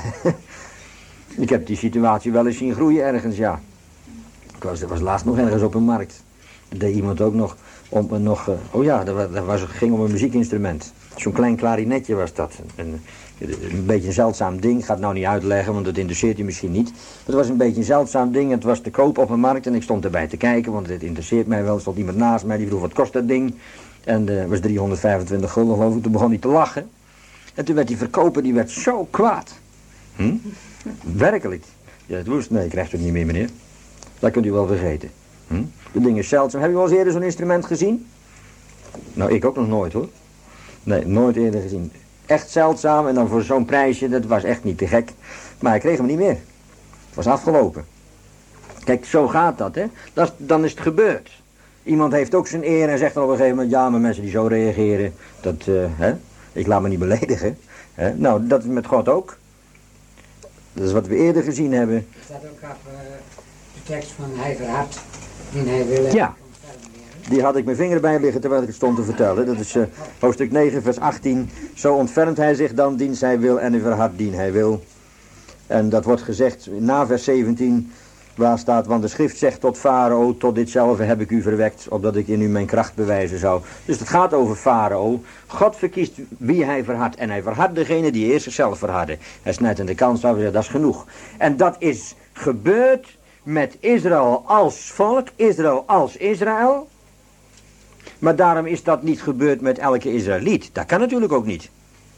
ik heb die situatie wel eens zien groeien ergens, ja. Ik was, was laatst nog ergens op een markt. Er deed iemand ook nog, om, nog uh, oh ja, dat, dat was, ging om een muziekinstrument. Zo'n klein klarinetje was dat. Een, een beetje een zeldzaam ding, ik ga het nou niet uitleggen, want dat interesseert je misschien niet. Maar het was een beetje een zeldzaam ding, het was te koop op een markt en ik stond erbij te kijken, want het interesseert mij wel. Er stond iemand naast mij, die vroeg, wat kost dat ding? En het uh, was driehonderdvijfentwintig gulden geloof ik, toen begon hij te lachen. En toen werd die verkoper, die werd zo kwaad. Hm? Werkelijk. Ja, het woest, nee, je krijgt het niet meer, meneer. Dat kunt u wel vergeten. Hm? De ding is zeldzaam. Heb je wel eens eerder zo'n instrument gezien? Nou, ik ook nog nooit hoor. Nee, nooit eerder gezien. Echt zeldzaam en dan voor zo'n prijsje, dat was echt niet te gek. Maar ik kreeg hem niet meer. Het was afgelopen. Kijk, zo gaat dat, hè. Dat is, dan is het gebeurd. Iemand heeft ook zijn eer en zegt dan op een gegeven moment, ja, maar mensen die zo reageren, dat, uh, hè, ik laat me niet beledigen. Hè. Nou, dat is met God ook. Dat is wat we eerder gezien hebben. Er staat ook op uh, de tekst van hij verhardt, die hij wil. Ja. Die had ik mijn vinger bij liggen terwijl ik het stond te vertellen. Dat is uh, hoofdstuk negen vers achttien. Zo ontfermt hij zich dan dien hij wil en hij verhardt dien hij wil. En dat wordt gezegd na vers zeventien. Waar staat, want de schrift zegt tot Farao, tot ditzelfde heb ik u verwekt, opdat ik in u mijn kracht bewijzen zou. Dus het gaat over Farao. God verkiest wie hij verhardt. En hij verhardt degene die eerst zichzelf verhardde. Hij snijdt in de kans af en zegt, dat is genoeg. En dat is gebeurd met Israël als volk, Israël als Israël. Maar daarom is dat niet gebeurd met elke Israëliet. Dat kan natuurlijk ook niet.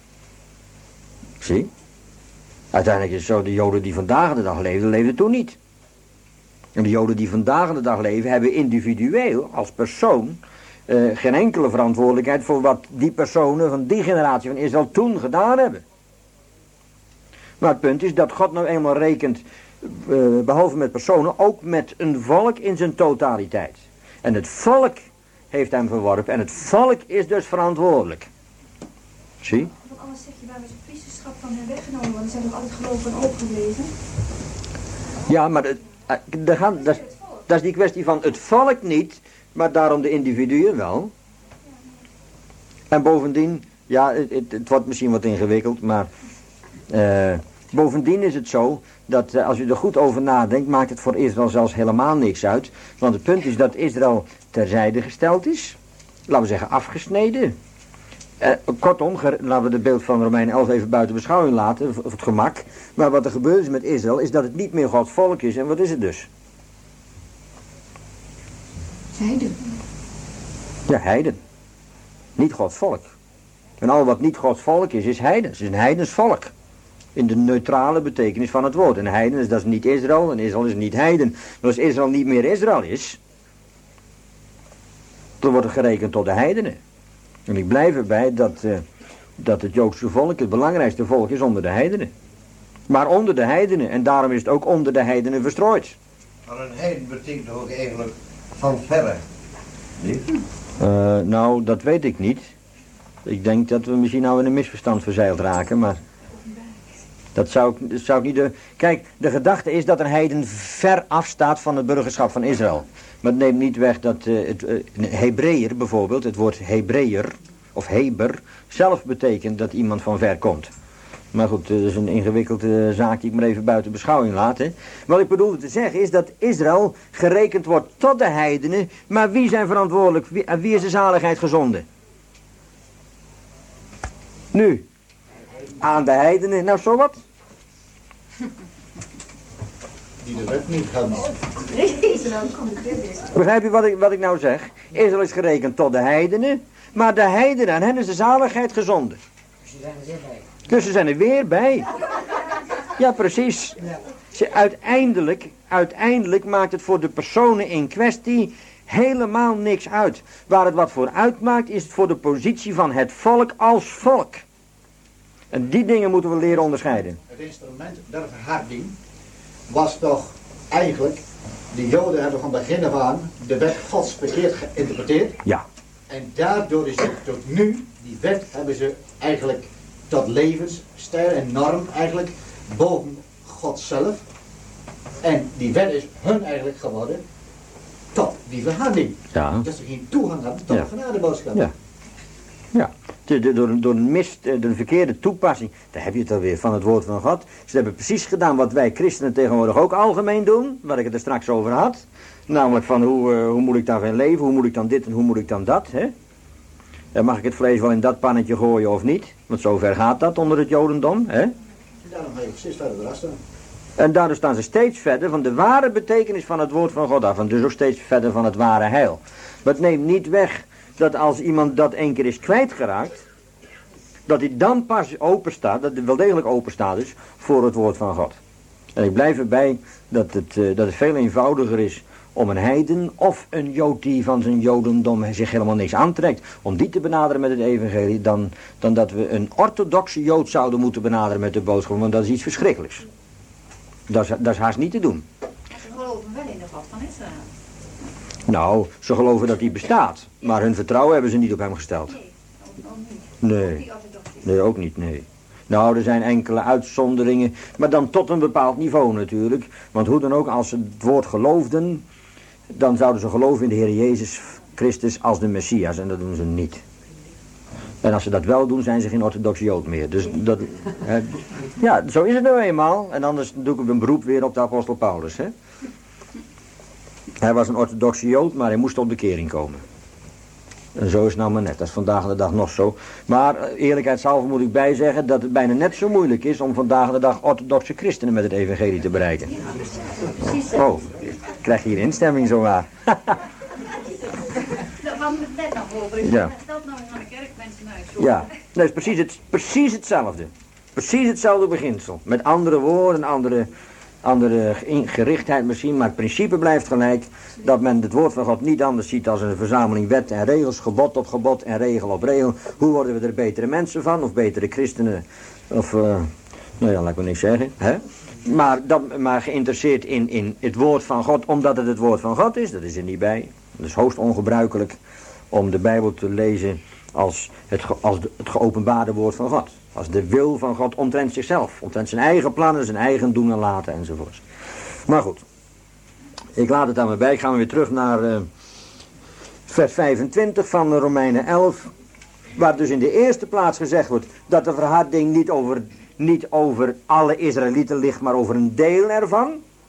Zie? Uiteindelijk is het zo, de Joden die vandaag de dag leefden, leefden toen niet. En de Joden die vandaag de dag leven, hebben individueel, als persoon, uh, geen enkele verantwoordelijkheid voor wat die personen van die generatie van Israël toen gedaan hebben. Maar het punt is dat God nou eenmaal rekent, uh, behalve met personen, ook met een volk in zijn totaliteit. En het volk heeft hem verworpen en het volk is dus verantwoordelijk. Zie? Want anders zeg je, waar is het priesterschap van hen weggenomen? Want ze zijn toch altijd geloof en open gebleven? Ja, maar het, uh, gaan, dat, dat is die kwestie van het volk niet, maar daarom de individuen wel. En bovendien, ja, het, het, het wordt misschien wat ingewikkeld, maar uh, bovendien is het zo dat uh, als u er goed over nadenkt, maakt het voor Israël zelfs helemaal niks uit. Want het punt is dat Israël terzijde gesteld is, laten we zeggen afgesneden. Uh, kortom, laten we het beeld van Romeinen elf even buiten beschouwing laten, voor het gemak. Maar wat er gebeurd is met Israël, is dat het niet meer Gods volk is. En wat is het dus? Heiden. Ja, heiden. Niet Gods volk. En al wat niet Gods volk is, is heidens. Het is een heidens volk. In de neutrale betekenis van het woord. En heiden is dat is niet Israël en Israël is niet heiden. Maar als Israël niet meer Israël is, dan wordt het gerekend tot de heidenen. En ik blijf erbij dat, uh, dat het Joodse volk het belangrijkste volk is onder de heidenen. Maar onder de heidenen. En daarom is het ook onder de heidenen verstrooid. Maar een heiden betekent ook eigenlijk van verre. Niet? Uh, nou, dat weet ik niet. Ik denk dat we misschien nou in een misverstand verzeild raken, maar dat zou ik, dat zou ik niet... De... Kijk, de gedachte is dat een heiden ver afstaat van het burgerschap van Israël. Maar het neemt niet weg dat uh, het uh, Hebreeër bijvoorbeeld, het woord Hebreeër of Heber, zelf betekent dat iemand van ver komt. Maar goed, dat is een ingewikkelde zaak die ik maar even buiten beschouwing laat. Hè. Wat ik bedoel te zeggen is dat Israël gerekend wordt tot de heidenen, maar wie zijn verantwoordelijk, wie, aan wie is de zaligheid gezonden? Nu, aan de heidenen, nou zo wat? Die de wet niet gaan. Israël kan het weer. Begrijp je wat ik, wat ik nou zeg? Israël is gerekend tot de heidenen, Maar de heidenen, aan hen is de zaligheid gezonden. Dus ze zijn er weer bij. Dus ze zijn er weer bij. Ja, precies. Ze, uiteindelijk, uiteindelijk maakt het voor de personen in kwestie helemaal niks uit. Waar het wat voor uitmaakt is het voor de positie van het volk als volk. En die dingen moeten we leren onderscheiden. Het instrument der verharding was toch eigenlijk, de Joden hebben van begin af aan de wet Gods verkeerd geïnterpreteerd. Ja. En daardoor is het tot nu, die wet hebben ze eigenlijk tot levensstijl en norm eigenlijk boven God zelf. En die wet is hun eigenlijk geworden tot die verharding. Ja. Dat ze geen toegang hadden tot Ja. de genadeboodschap. Ja. Ja. De, de, door, door, een mis, door een verkeerde toepassing, daar heb je het alweer, van het woord van God. Ze hebben precies gedaan wat wij christenen tegenwoordig ook algemeen doen, waar ik het er straks over had. Namelijk van hoe, uh, hoe moet ik daarvan leven, hoe moet ik dan dit en hoe moet ik dan dat, hè? En mag ik het vlees wel in dat pannetje gooien of niet? Want zover gaat dat onder het Jodendom, hè? Daarom ga je precies verder eraf staan. En daardoor staan ze steeds verder van de ware betekenis van het woord van God af. En dus ook steeds verder van het ware heil. Maar het neemt niet weg dat als iemand dat één keer is kwijtgeraakt, dat hij dan pas open staat, dat het wel degelijk open staat is voor het woord van God. En ik blijf erbij dat het, uh, dat het veel eenvoudiger is om een heiden of een Jood die van zijn Jodendom zich helemaal niks aantrekt, om die te benaderen met het evangelie, dan, dan dat we een orthodoxe Jood zouden moeten benaderen met de boodschap, want dat is iets verschrikkelijks. Dat is, dat is haast niet te doen. Maar ze geloven wel in de God van Israël. Nou, ze geloven dat hij bestaat, maar hun vertrouwen hebben ze niet op hem gesteld. Nee, ook, ook niet. Nee, Die orthodoxie. nee, ook niet, nee. Nou, er zijn enkele uitzonderingen, maar dan tot een bepaald niveau natuurlijk. Want hoe dan ook, als ze het woord geloofden, dan zouden ze geloven in de Heer Jezus Christus als de Messias, en dat doen ze niet. En als ze dat wel doen, zijn ze geen orthodoxe Jood meer. Dus dat, hè, ja, zo is het nou eenmaal. En anders doe ik een beroep weer op de apostel Paulus, hè. Hij was een orthodoxe Jood, maar hij moest tot bekering komen. En zo is het nou maar net. Dat is vandaag de dag nog zo. Maar eerlijkheidshalve moet ik bijzeggen dat het bijna net zo moeilijk is om vandaag de dag orthodoxe christenen met het evangelie te bereiken. Oh, krijg je hier instemming zowaar. Daar hadden we het net nog over. Ik Ja. dat nou eens aan de kerkmensen uit. Ja, dat is precies, het, precies hetzelfde. Precies hetzelfde beginsel. Met andere woorden, andere, andere gerichtheid misschien, maar het principe blijft gelijk. Dat men het woord van God niet anders ziet als een verzameling wet en regels, gebod op gebod en regel op regel. Hoe worden we er betere mensen van, of betere christenen, of, uh, nou ja, laat ik maar niks zeggen, hè? Maar, dat, maar geïnteresseerd in, in het woord van God, omdat het het woord van God is, dat is er niet bij. Dat is hoogst ongebruikelijk om de Bijbel te lezen als het, ge, als de, het geopenbaarde woord van God. Als de wil van God omtrent zichzelf, omtrent zijn eigen plannen, zijn eigen doen en laten enzovoorts. Maar goed, ik laat het aan me bij. Ik ga weer terug naar uh, vers vijfentwintig van Romeinen elf. Waar dus in de eerste plaats gezegd wordt dat de verharding niet over, niet over alle Israëlieten ligt, maar over een deel ervan.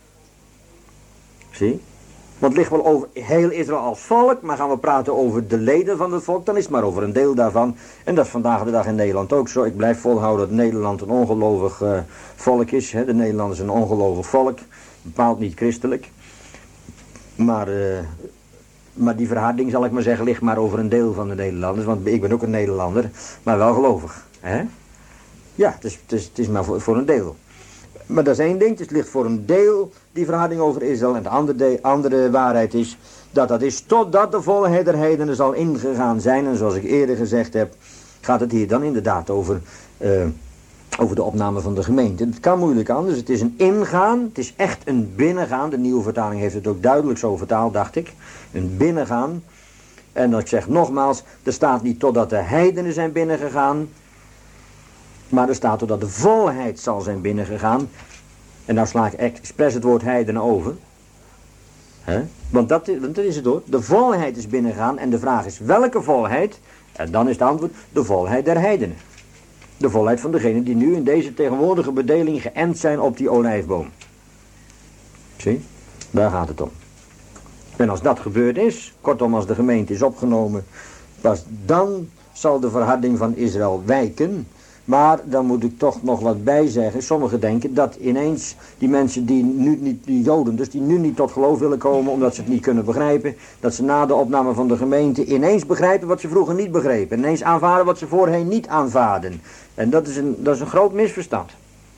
Zie? Want het ligt wel over heel Israël als volk, maar gaan we praten over de leden van het volk, dan is het maar over een deel daarvan. En dat is vandaag de dag in Nederland ook zo. Ik blijf volhouden dat Nederland een ongelovig uh, volk is. Hè. De Nederlanders zijn een ongelovig volk, bepaald niet christelijk. Maar, uh, maar die verharding, zal ik maar zeggen, ligt maar over een deel van de Nederlanders. Want ik ben ook een Nederlander, maar wel gelovig. Hè? Ja, het is, het, is, het is maar voor, voor een deel. Maar dat is één ding, het ligt voor een deel die verharding over Israël. En de andere, de, andere waarheid is dat dat is totdat de volheid der heidenen zal ingegaan zijn. En zoals ik eerder gezegd heb, gaat het hier dan inderdaad over, uh, over de opname van de gemeente. Het kan moeilijk anders, het is een ingaan, het is echt een binnengaan. De nieuwe vertaling heeft het ook duidelijk zo vertaald, dacht ik. Een binnengaan. En dat ik zeg nogmaals, er staat niet totdat de heidenen zijn binnengegaan. Maar er staat totdat de volheid zal zijn binnengegaan. En nou sla ik expres het woord heidenen over. He? Want dat, dat is het hoor. De volheid is binnengegaan. En de vraag is welke volheid? En dan is het antwoord de volheid der heidenen. De volheid van degenen die nu in deze tegenwoordige bedeling geënt zijn op die olijfboom. Zie? Daar gaat het om. En als dat gebeurd is, kortom als de gemeente is opgenomen, pas dan zal de verharding van Israël wijken. Maar dan moet ik toch nog wat bij zeggen. Sommigen denken dat ineens die mensen die nu niet, die Joden, dus die nu niet tot geloof willen komen omdat ze het niet kunnen begrijpen, dat ze na de opname van de gemeente ineens begrijpen wat ze vroeger niet begrepen. Ineens aanvaarden wat ze voorheen niet aanvaarden. En dat is een, dat is een groot misverstand.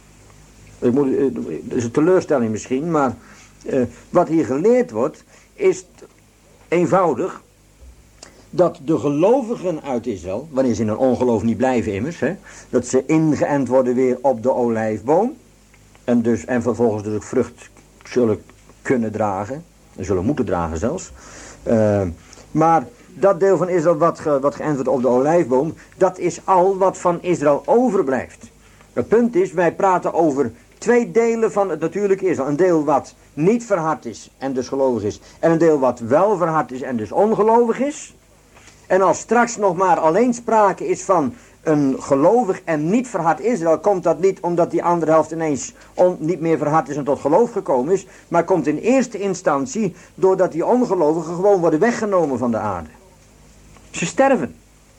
Ik moet, dat is een teleurstelling misschien, maar uh, wat hier geleerd wordt is eenvoudig dat de gelovigen uit Israël, wanneer ze in een ongeloof niet blijven immers, hè, dat ze ingeënt worden weer op de olijfboom en, dus, en vervolgens dus ook vrucht zullen kunnen dragen, en zullen moeten dragen zelfs. Uh, maar dat deel van Israël wat, ge, wat geënt wordt op de olijfboom, dat is al wat van Israël overblijft. Het punt is, wij praten over twee delen van het natuurlijke Israël. Een deel wat niet verhard is en dus gelovig is. En een deel wat wel verhard is en dus ongelovig is. En als straks nog maar alleen sprake is van een gelovig en niet verhard Israël, komt dat niet omdat die andere helft ineens on, niet meer verhard is en tot geloof gekomen is. Maar komt in eerste instantie doordat die ongelovigen gewoon worden weggenomen van de aarde. Ze sterven.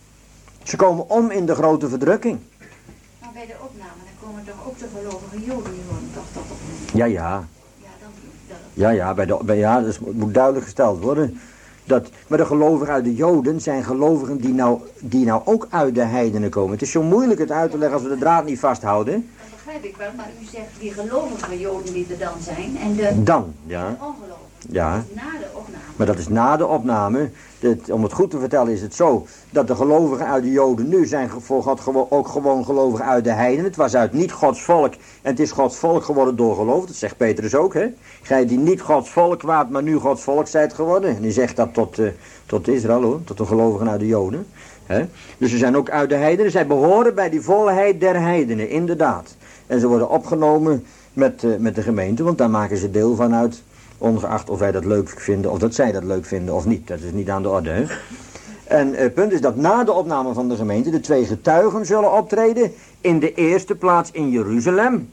Ze komen om in de grote verdrukking. Maar bij de opname, dan komen toch ook de gelovige Joden, die worden toch tot opname? Ja, ja. Ja, dan, dan... Ja, ja, bij de, bij, ja, dat moet duidelijk gesteld worden. Dat, maar de gelovigen uit de Joden zijn gelovigen die nou, die nou ook uit de heidenen komen. Het is zo moeilijk het uit te leggen als we de draad niet vasthouden. Dat begrijp ik wel, maar u zegt die gelovige Joden die er dan zijn en de, dan, ja. de ongelovigen. Ja. Dat is na de opname. Maar dat is na de opname. Dit, om het goed te vertellen is het zo dat de gelovigen uit de Joden nu zijn voor God gewo- ook gewoon gelovigen uit de heidenen. Het was uit niet Gods volk en het is Gods volk geworden door geloof. Dat zegt Petrus ook, hè. Gij die niet Gods volk waart, maar nu Gods volk zijt geworden. En die zegt dat tot, uh, tot Israël, hoor, tot de gelovigen uit de Joden. Hè. Dus ze zijn ook uit de heidenen. Zij behoren bij die volheid der heidenen, inderdaad. En ze worden opgenomen met, uh, met de gemeente, want daar maken ze deel van uit. Ongeacht of wij dat leuk vinden, of dat zij dat leuk vinden of niet. Dat is niet aan de orde. Hè? En het punt is dat na de opname van de gemeente de twee getuigen zullen optreden. In de eerste plaats in Jeruzalem.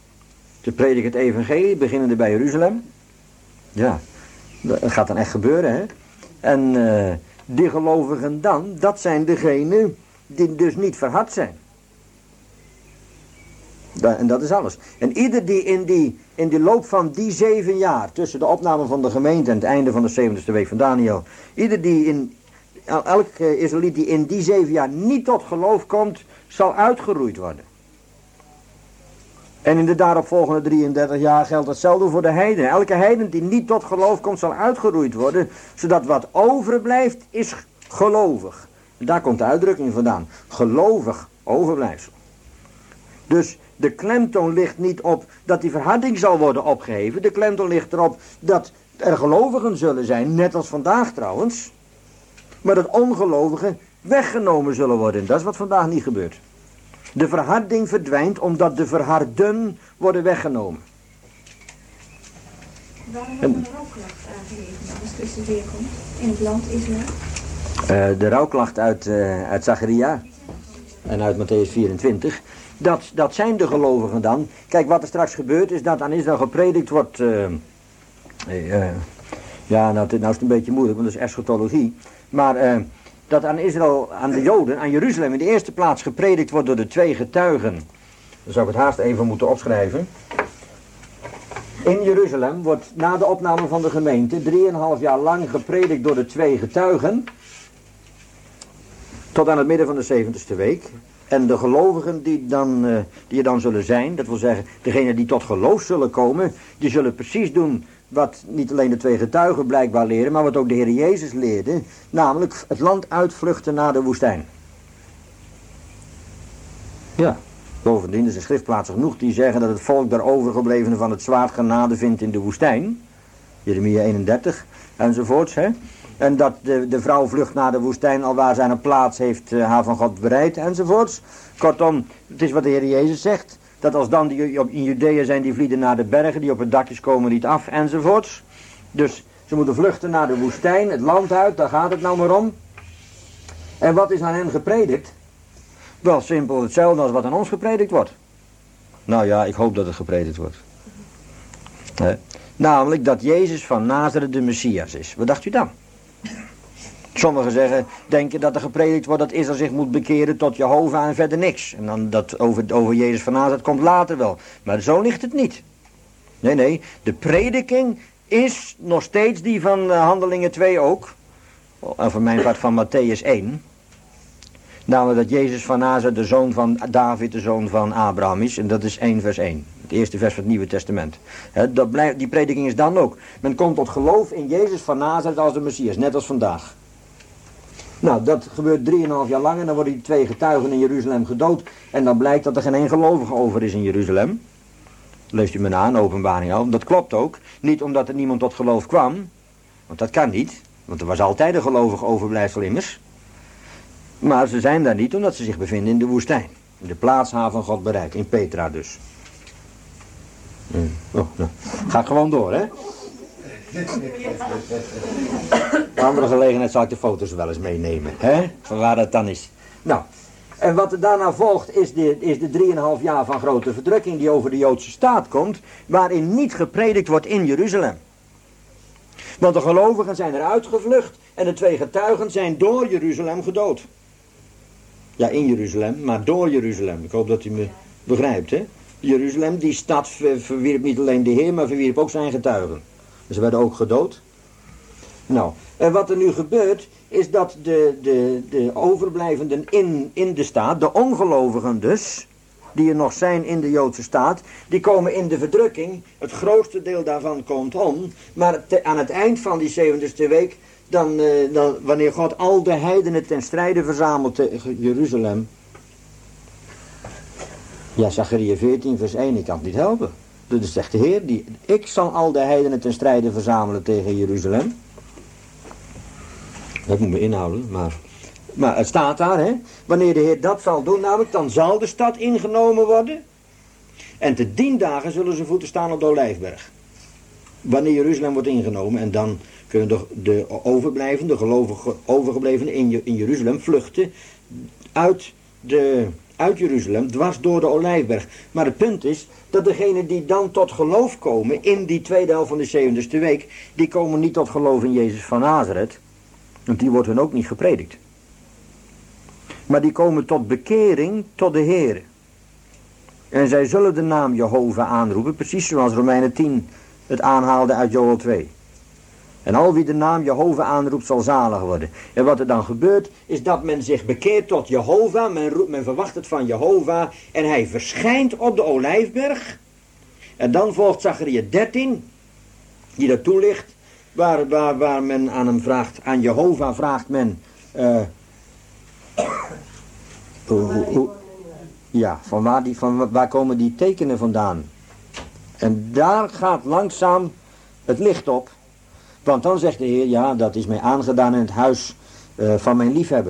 Ze prediken het evangelie, beginnende bij Jeruzalem. Ja, dat gaat dan echt gebeuren. Hè? En uh, die gelovigen dan, dat zijn degenen die dus niet verhard zijn. Da- en dat is alles. En ieder die in die, in die loop van die zeven jaar, tussen de opname van de gemeente en het einde van de zeventigste week van Daniel, ieder die in, elk uh, Israëliet die in die zeven jaar niet tot geloof komt, zal uitgeroeid worden. En in de daaropvolgende drieëndertig jaar geldt hetzelfde voor de heidenen. Elke heiden die niet tot geloof komt, zal uitgeroeid worden, zodat wat overblijft is gelovig. En daar komt de uitdrukking vandaan. Gelovig overblijfsel. Dus de klemtoon ligt niet op dat die verharding zal worden opgeheven. De klemtoon ligt erop dat er gelovigen zullen zijn, net als vandaag trouwens. Maar dat ongelovigen weggenomen zullen worden. Dat is wat vandaag niet gebeurt. De verharding verdwijnt omdat de verharden worden weggenomen. Waarom wordt een rouwklacht aangegeven als Christus weerkomt in het land Israël? Uh, de rouwklacht uit, uh, uit Zacharia en uit Matthäus vierentwintig. Dat, dat zijn de gelovigen dan. Kijk, wat er straks gebeurt is dat aan Israël gepredikt wordt. Uh, uh, ja, nou, nou is het een beetje moeilijk, want dat is eschatologie. Maar uh, dat aan Israël, aan de Joden, aan Jeruzalem in de eerste plaats gepredikt wordt door de twee getuigen. Dan zou ik het haast even moeten opschrijven. In Jeruzalem wordt na de opname van de gemeente drieënhalf jaar lang gepredikt door de twee getuigen. Tot aan het midden van de zeventigste week. En de gelovigen die, dan, uh, die er dan zullen zijn, dat wil zeggen, degenen die tot geloof zullen komen, die zullen precies doen wat niet alleen de twee getuigen blijkbaar leren, maar wat ook de Heer Jezus leerde, namelijk het land uitvluchten naar de woestijn. Ja, bovendien er zijn schriftplaatsen genoeg die zeggen dat het volk der overgeblevenen van het zwaard genade vindt in de woestijn. Jeremia eenendertig enzovoorts, hè. En dat de, de vrouw vlucht naar de woestijn, alwaar zij een plaats heeft uh, haar van God bereid, enzovoorts. Kortom, het is wat de Heer Jezus zegt. Dat als dan die in Judea zijn, die vlieden naar de bergen, die op het dakjes komen niet af, enzovoorts. Dus ze moeten vluchten naar de woestijn, het land uit, daar gaat het nou maar om. En wat is aan hen gepredikt? Wel simpel hetzelfde als wat aan ons gepredikt wordt. Nou ja, ik hoop dat het gepredikt wordt. He. Namelijk dat Jezus van Nazareth de Messias is. Wat dacht u dan? Sommigen zeggen, denken dat er gepredikt wordt dat Israël zich moet bekeren tot Jehovah en verder niks. En dan dat over, over Jezus van Nazareth komt later wel. Maar zo ligt het niet. Nee, nee, de prediking is nog steeds die van uh, Handelingen twee ook. En voor mijn part van Matthäus één. Namelijk dat Jezus van Nazareth de zoon van David, de zoon van Abraham is. En dat is één vers één. Het eerste vers van het Nieuwe Testament. He, dat blijft, die prediking is dan ook. Men komt tot geloof in Jezus van Nazareth als de Messias. Net als vandaag. Nou, dat gebeurt drieënhalf jaar lang en dan worden die twee getuigen in Jeruzalem gedood. En dan blijkt dat er geen één gelovige over is in Jeruzalem. Leest u me na, in Openbaring al. Dat klopt ook. Niet omdat er niemand tot geloof kwam. Want dat kan niet. Want er was altijd een gelovige overblijfsel immers. Maar ze zijn daar niet omdat ze zich bevinden in de woestijn. In de plaatshaven van God bereikt. In Petra dus. Oh, nou. Ga gewoon door, hè. Op andere gelegenheid zal ik de foto's wel eens meenemen. Hè? Van waar dat dan is. Nou, en wat er daarna volgt is de, is de drieënhalf jaar van grote verdrukking die over de Joodse staat komt. Waarin niet gepredikt wordt in Jeruzalem. Want de gelovigen zijn eruit gevlucht en de twee getuigen zijn door Jeruzalem gedood. Ja, in Jeruzalem, maar door Jeruzalem. Ik hoop dat u me begrijpt, hè. Jeruzalem, die stad verwierp niet alleen de Heer, maar verwierp ook zijn getuigen. Ze werden ook gedood. Nou, en wat er nu gebeurt, is dat de, de, de overblijvenden in, in de staat, de ongelovigen dus, die er nog zijn in de Joodse staat, die komen in de verdrukking. Het grootste deel daarvan komt om. Maar te, aan het eind van die zeventigste week, dan, uh, dan, wanneer God al de heidenen ten strijde verzamelt tegen Jeruzalem. Ja, Zacharia veertien vers één, ik kan het niet helpen. Dat zegt de Heer, die, ik zal al de heidenen ten strijde verzamelen tegen Jeruzalem. Dat moet me inhouden, maar... Maar het staat daar, hè. Wanneer de Heer dat zal doen, namelijk, dan zal de stad ingenomen worden. En te dien dagen zullen ze voeten staan op de Olijfberg. Wanneer Jeruzalem wordt ingenomen. En dan kunnen de, de overblijvenden, de gelovige overgeblevenen in, in Jeruzalem vluchten uit, de, uit Jeruzalem, dwars door de Olijfberg. Maar het punt is dat degenen die dan tot geloof komen in die tweede helft van de zeventigste week, die komen niet tot geloof in Jezus van Nazareth. Want die wordt hun ook niet gepredikt. Maar die komen tot bekering tot de Heer. En zij zullen de naam Jehovah aanroepen, precies zoals Romeinen tien het aanhaalde uit Joel twee. En al wie de naam Jehovah aanroept zal zalig worden. En wat er dan gebeurt, is dat men zich bekeert tot Jehovah, men, roept, men verwacht het van Jehovah, en hij verschijnt op de Olijfberg. En dan volgt Zacharia dertien, die daartoe ligt, waar, waar, waar men aan hem vraagt, aan Jehovah vraagt men... Uh, Hoe, hoe, hoe, ja, van waar, die, van waar komen die tekenen vandaan? En daar gaat langzaam het licht op. Want dan zegt de Heer, ja, dat is mij aangedaan in het huis uh, van mijn liefhebber.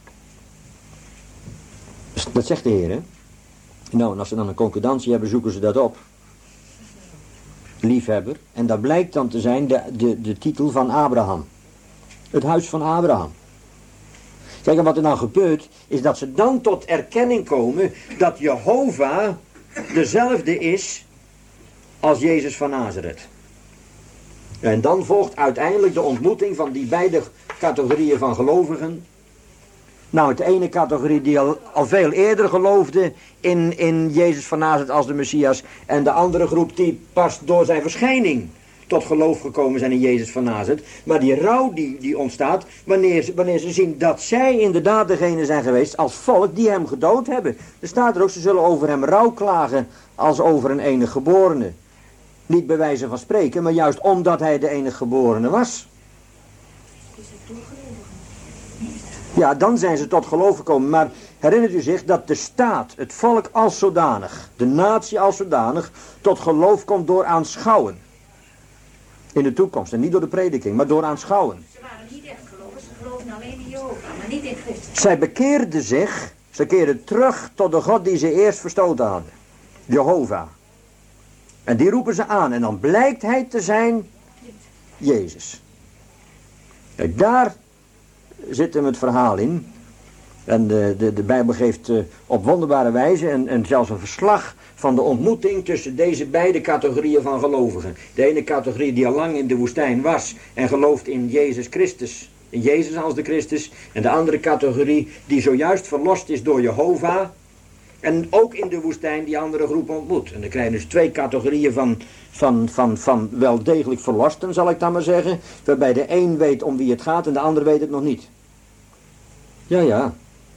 Dat zegt de Heer, hè? Nou, en als ze dan een concordantie hebben, zoeken ze dat op. Liefhebber. En dat blijkt dan te zijn de, de, de titel van Abraham. Het huis van Abraham. Kijk, en wat er dan gebeurt, is dat ze dan tot erkenning komen dat Jehovah dezelfde is als Jezus van Nazareth. En dan volgt uiteindelijk de ontmoeting van die beide categorieën van gelovigen. Nou, de ene categorie die al, al veel eerder geloofde in, in Jezus van Nazareth als de Messias. En de andere groep die pas door zijn verschijning tot geloof gekomen zijn in Jezus van Nazareth. Maar die rouw die, die ontstaat wanneer, wanneer ze zien dat zij inderdaad degene zijn geweest als volk die hem gedood hebben. Er staat er ook, ze zullen over hem rouw klagen als over een enige geborene. Niet bij wijze van spreken, maar juist omdat hij de enige geborene was. Ja, dan zijn ze tot geloof gekomen. Maar herinnert u zich dat de staat, het volk als zodanig, de natie als zodanig, tot geloof komt door aanschouwen. In de toekomst. En niet door de prediking, maar door aanschouwen. Ze waren niet echt gelovig, ze geloofden alleen in Jehovah, maar niet in Christus. Zij bekeerden zich, ze keerden terug tot de God die ze eerst verstoten hadden. Jehovah. En die roepen ze aan. En dan blijkt hij te zijn Jezus. Kijk, daar zit hem het verhaal in. En de, de, de Bijbel geeft uh, op wonderbare wijze en, en zelfs een verslag van de ontmoeting tussen deze beide categorieën van gelovigen. De ene categorie die al lang in de woestijn was en gelooft in Jezus Christus in Jezus als de Christus. En de andere categorie die zojuist verlost is door Jehovah. En ook in de woestijn die andere groep ontmoet. En dan krijg je dus twee categorieën van, van, van, van wel degelijk verlosten, zal ik dan maar zeggen. Waarbij de een weet om wie het gaat en de ander weet het nog niet. Ja, ja.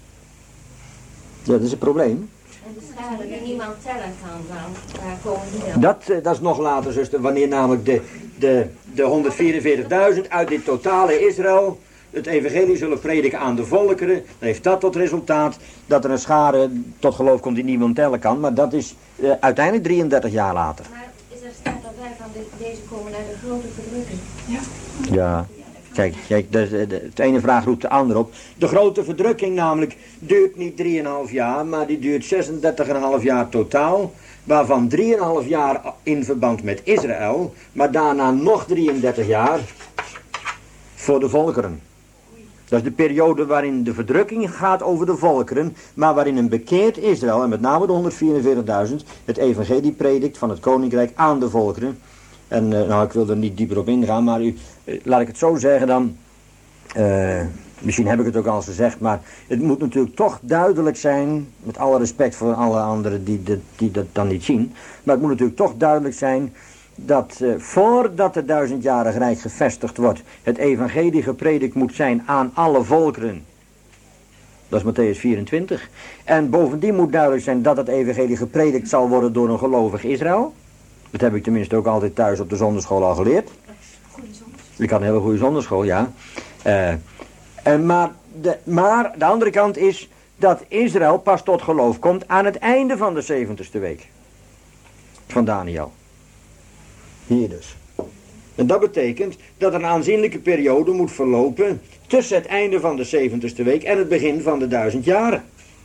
Ja, dat is een probleem. En de schade die niemand tellen kan, dan waar komen die dan? Dat, dat is nog later, zuster, wanneer namelijk de, de, de honderdvierenveertigduizend uit dit totale Israël het evangelie zullen prediken aan de volkeren. Dan heeft dat tot resultaat dat er een schare tot geloof komt die niemand tellen kan. Maar dat is uh, uiteindelijk drieëndertig jaar later. Maar is er staat erbij van de, deze komen naar de grote verdrukking? Ja. Ja. Kijk, kijk de, de, de, de ene vraag roept de andere op. De grote verdrukking namelijk duurt niet drieënhalf jaar, maar die duurt zesendertig komma vijf jaar totaal. Waarvan drieënhalf jaar in verband met Israël, maar daarna nog drieëndertig jaar voor de volkeren. Dat is de periode waarin de verdrukking gaat over de volkeren, maar waarin een bekeerd Israël, en met name de honderdvierenveertigduizend, het evangelie predikt van het koninkrijk aan de volkeren. En uh, nou, ik wil er niet dieper op ingaan, maar u, uh, laat ik het zo zeggen dan. Uh, misschien heb ik het ook al eens gezegd, maar het moet natuurlijk toch duidelijk zijn, met alle respect voor alle anderen die, de, die dat dan niet zien, maar het moet natuurlijk toch duidelijk zijn dat uh, voordat het duizendjarig rijk gevestigd wordt, het evangelie gepredikt moet zijn aan alle volkeren. Dat is Matthäus vierentwintig. En bovendien moet duidelijk zijn dat het evangelie gepredikt zal worden door een gelovig Israël. Dat heb ik tenminste ook altijd thuis op de zonderschool al geleerd. Ik had een hele goede zonderschool, ja. Uh, en maar, de, maar de andere kant is dat Israël pas tot geloof komt aan het einde van de zeventigste week. Van Daniel. Hier dus. En dat betekent dat er een aanzienlijke periode moet verlopen tussen het einde van de zeventigste week en het begin van de duizend jaren.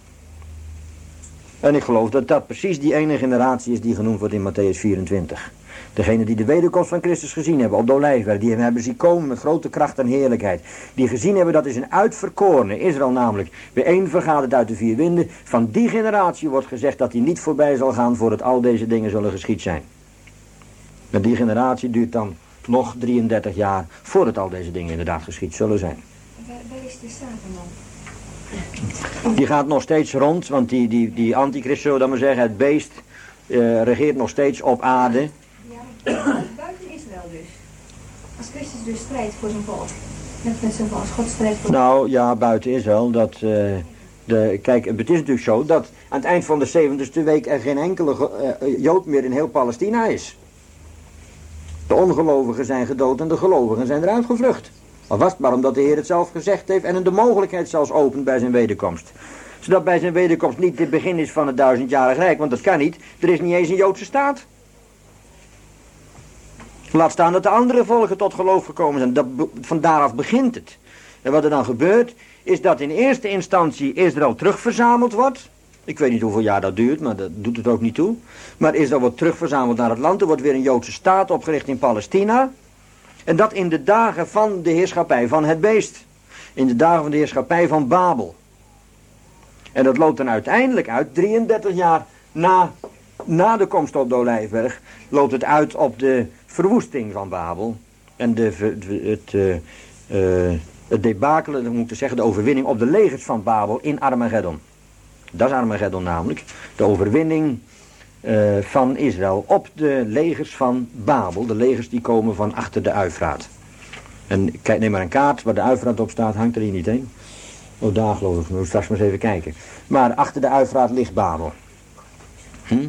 En ik geloof dat dat precies die ene generatie is die genoemd wordt in Matthäus vierentwintig. Degene die de wederkomst van Christus gezien hebben op de Olijfberg, die hem hebben zien komen met grote kracht en heerlijkheid. Die gezien hebben dat is een uitverkorene, Israël namelijk, weer één vergaderd uit de vier winden. Van die generatie wordt gezegd dat hij niet voorbij zal gaan voordat al deze dingen zullen geschied zijn. En die generatie duurt dan nog drieëndertig jaar voordat al deze dingen inderdaad geschied zullen zijn. Waar, waar is de Satan dan? Die gaat nog steeds rond, want die, die, die antichrist, zullen we dan maar zeggen, het beest, uh, regeert nog steeds op aarde. Ja, buiten Israël dus. Als Christus dus strijdt voor zijn volk. Net met zijn volk, als God strijdt voor Nou ja, buiten Israël. Dat, uh, de, kijk, het is natuurlijk zo dat aan het eind van de zeventigste week er geen enkele uh, Jood meer in heel Palestina is. De ongelovigen zijn gedood en de gelovigen zijn eruit gevlucht. Al was het maar omdat de Heer het zelf gezegd heeft en hem de mogelijkheid zelfs opent bij zijn wederkomst. Zodat bij zijn wederkomst niet het begin is van het duizendjarig rijk, want dat kan niet. Er is niet eens een Joodse staat. Laat staan dat de andere volken tot geloof gekomen zijn. Dat, van daaraf begint het. En wat er dan gebeurt, is dat in eerste instantie Israël terugverzameld wordt. Ik weet niet hoeveel jaar dat duurt, maar dat doet het ook niet toe. Maar Israël wordt terugverzameld naar het land. Er wordt weer een Joodse staat opgericht in Palestina. En dat in de dagen van de heerschappij van het beest. In de dagen van de heerschappij van Babel. En dat loopt dan uiteindelijk uit, drieëndertig jaar na, na de komst op de Olijfberg, loopt het uit op de verwoesting van Babel. En de, het, uh, uh, het debakel, dan moet ik zeggen, de overwinning op de legers van Babel in Armageddon. Dat is Armageddon namelijk. De overwinning uh, van Israël op de legers van Babel. De legers die komen van achter de Uifraat. En kijk, neem maar een kaart waar de Uifraat op staat, hangt er hier niet heen. Oh, daar geloof ik. We moeten straks maar eens even kijken. Maar achter de Uifraat ligt Babel. Hm?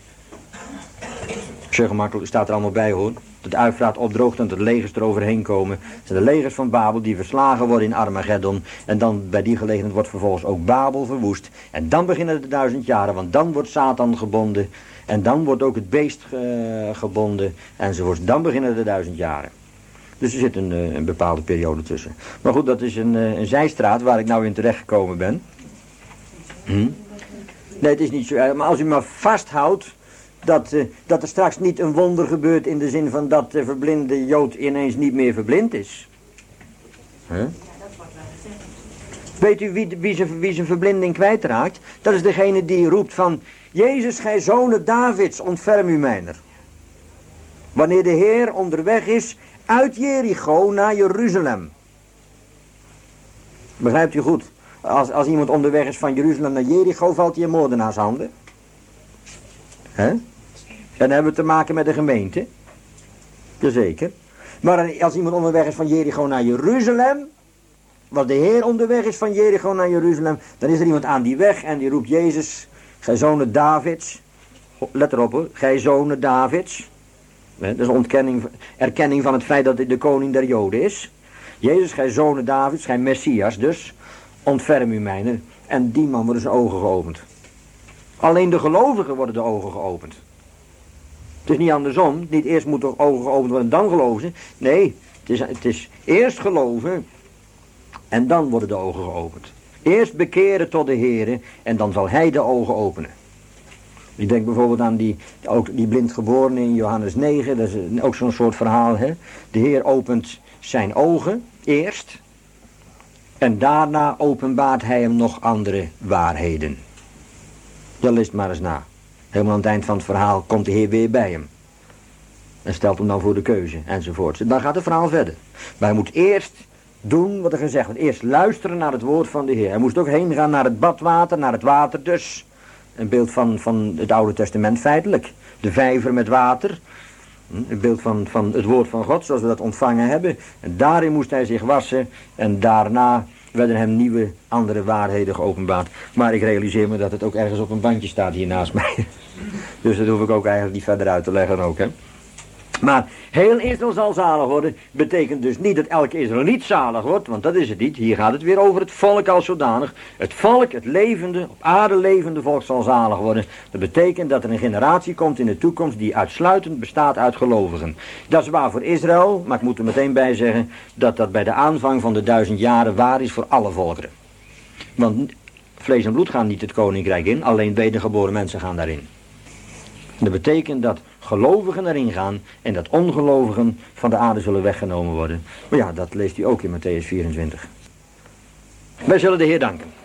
Zo gemakkelijk staat er allemaal bij hoor. Dat de Uifraat opdroogt en dat de legers eroverheen komen. Het zijn de legers van Babel die verslagen worden in Armageddon. En dan bij die gelegenheid wordt vervolgens ook Babel verwoest. En dan beginnen de duizend jaren, want dan wordt Satan gebonden. En dan wordt ook het beest uh, gebonden. Enzovoorts. Dan beginnen de duizend jaren. Dus er zit een, een bepaalde periode tussen. Maar goed, dat is een, een zijstraat waar ik nou in terecht gekomen ben. Hm? Nee, het is niet zo erg. Maar als u maar vasthoudt dat, uh, dat er straks niet een wonder gebeurt in de zin van dat de verblinde Jood ineens niet meer verblind is. Huh? Weet u wie, wie, zijn, wie zijn verblinding kwijtraakt? Dat is degene die roept van, Jezus, gij zonen Davids, ontferm u mijner. Wanneer de Heer onderweg is uit Jericho naar Jeruzalem. Begrijpt u goed? Als, als iemand onderweg is van Jeruzalem naar Jericho, valt hij in moordenaars handen. Hè? En dan hebben we te maken met de gemeente. Jazeker. Maar als iemand onderweg is van Jericho naar Jeruzalem, als de Heer onderweg is van Jericho naar Jeruzalem, dan is er iemand aan die weg en die roept: Jezus, gij zonen Davids. Let erop hoor, gij zonen Davids. Dat is een ontkenning, erkenning van het feit dat hij de koning der Joden is. Jezus, gij zonen Davids, gij Messias dus, ontferm u mijner. En die man worden zijn ogen geopend. Alleen de gelovigen worden de ogen geopend. Het is niet andersom, niet eerst moeten de ogen geopend worden en dan geloven ze. Nee, het is, het is eerst geloven en dan worden de ogen geopend. Eerst bekeren tot de Heere en dan zal hij de ogen openen. Ik denk bijvoorbeeld aan die, ook die blindgeborene in Johannes negen, dat is ook zo'n soort verhaal. Hè? De Heer opent zijn ogen eerst en daarna openbaart hij hem nog andere waarheden. Ja, lees maar eens na. Helemaal aan het eind van het verhaal komt de Heer weer bij hem. En stelt hem dan voor de keuze, enzovoort. Dan gaat het verhaal verder. Maar hij moet eerst doen wat er gezegd wordt. Eerst luisteren naar het woord van de Heer. Hij moest ook heen gaan naar het badwater, naar het water dus. Een beeld van, van het Oude Testament feitelijk. De vijver met water. Een beeld van, van het woord van God, zoals we dat ontvangen hebben. En daarin moest hij zich wassen. En daarna werden hem nieuwe, andere waarheden geopenbaard. Maar ik realiseer me dat het ook ergens op een bandje staat hier naast mij. Dus dat hoef ik ook eigenlijk niet verder uit te leggen ook, hè. Maar heel Israël zal zalig worden, betekent dus niet dat elke Israëliet zalig wordt, want dat is het niet. Hier gaat het weer over het volk als zodanig. Het volk, het levende, op aarde levende volk zal zalig worden. Dat betekent dat er een generatie komt in de toekomst die uitsluitend bestaat uit gelovigen. Dat is waar voor Israël, maar ik moet er meteen bij zeggen dat dat bij de aanvang van de duizend jaren waar is voor alle volkeren. Want vlees en bloed gaan niet het koninkrijk in, alleen wedergeboren mensen gaan daarin. Dat betekent dat gelovigen erin gaan en dat ongelovigen van de aarde zullen weggenomen worden. Maar ja, dat leest u ook in Matthäus vierentwintig. Wij zullen de Heer danken.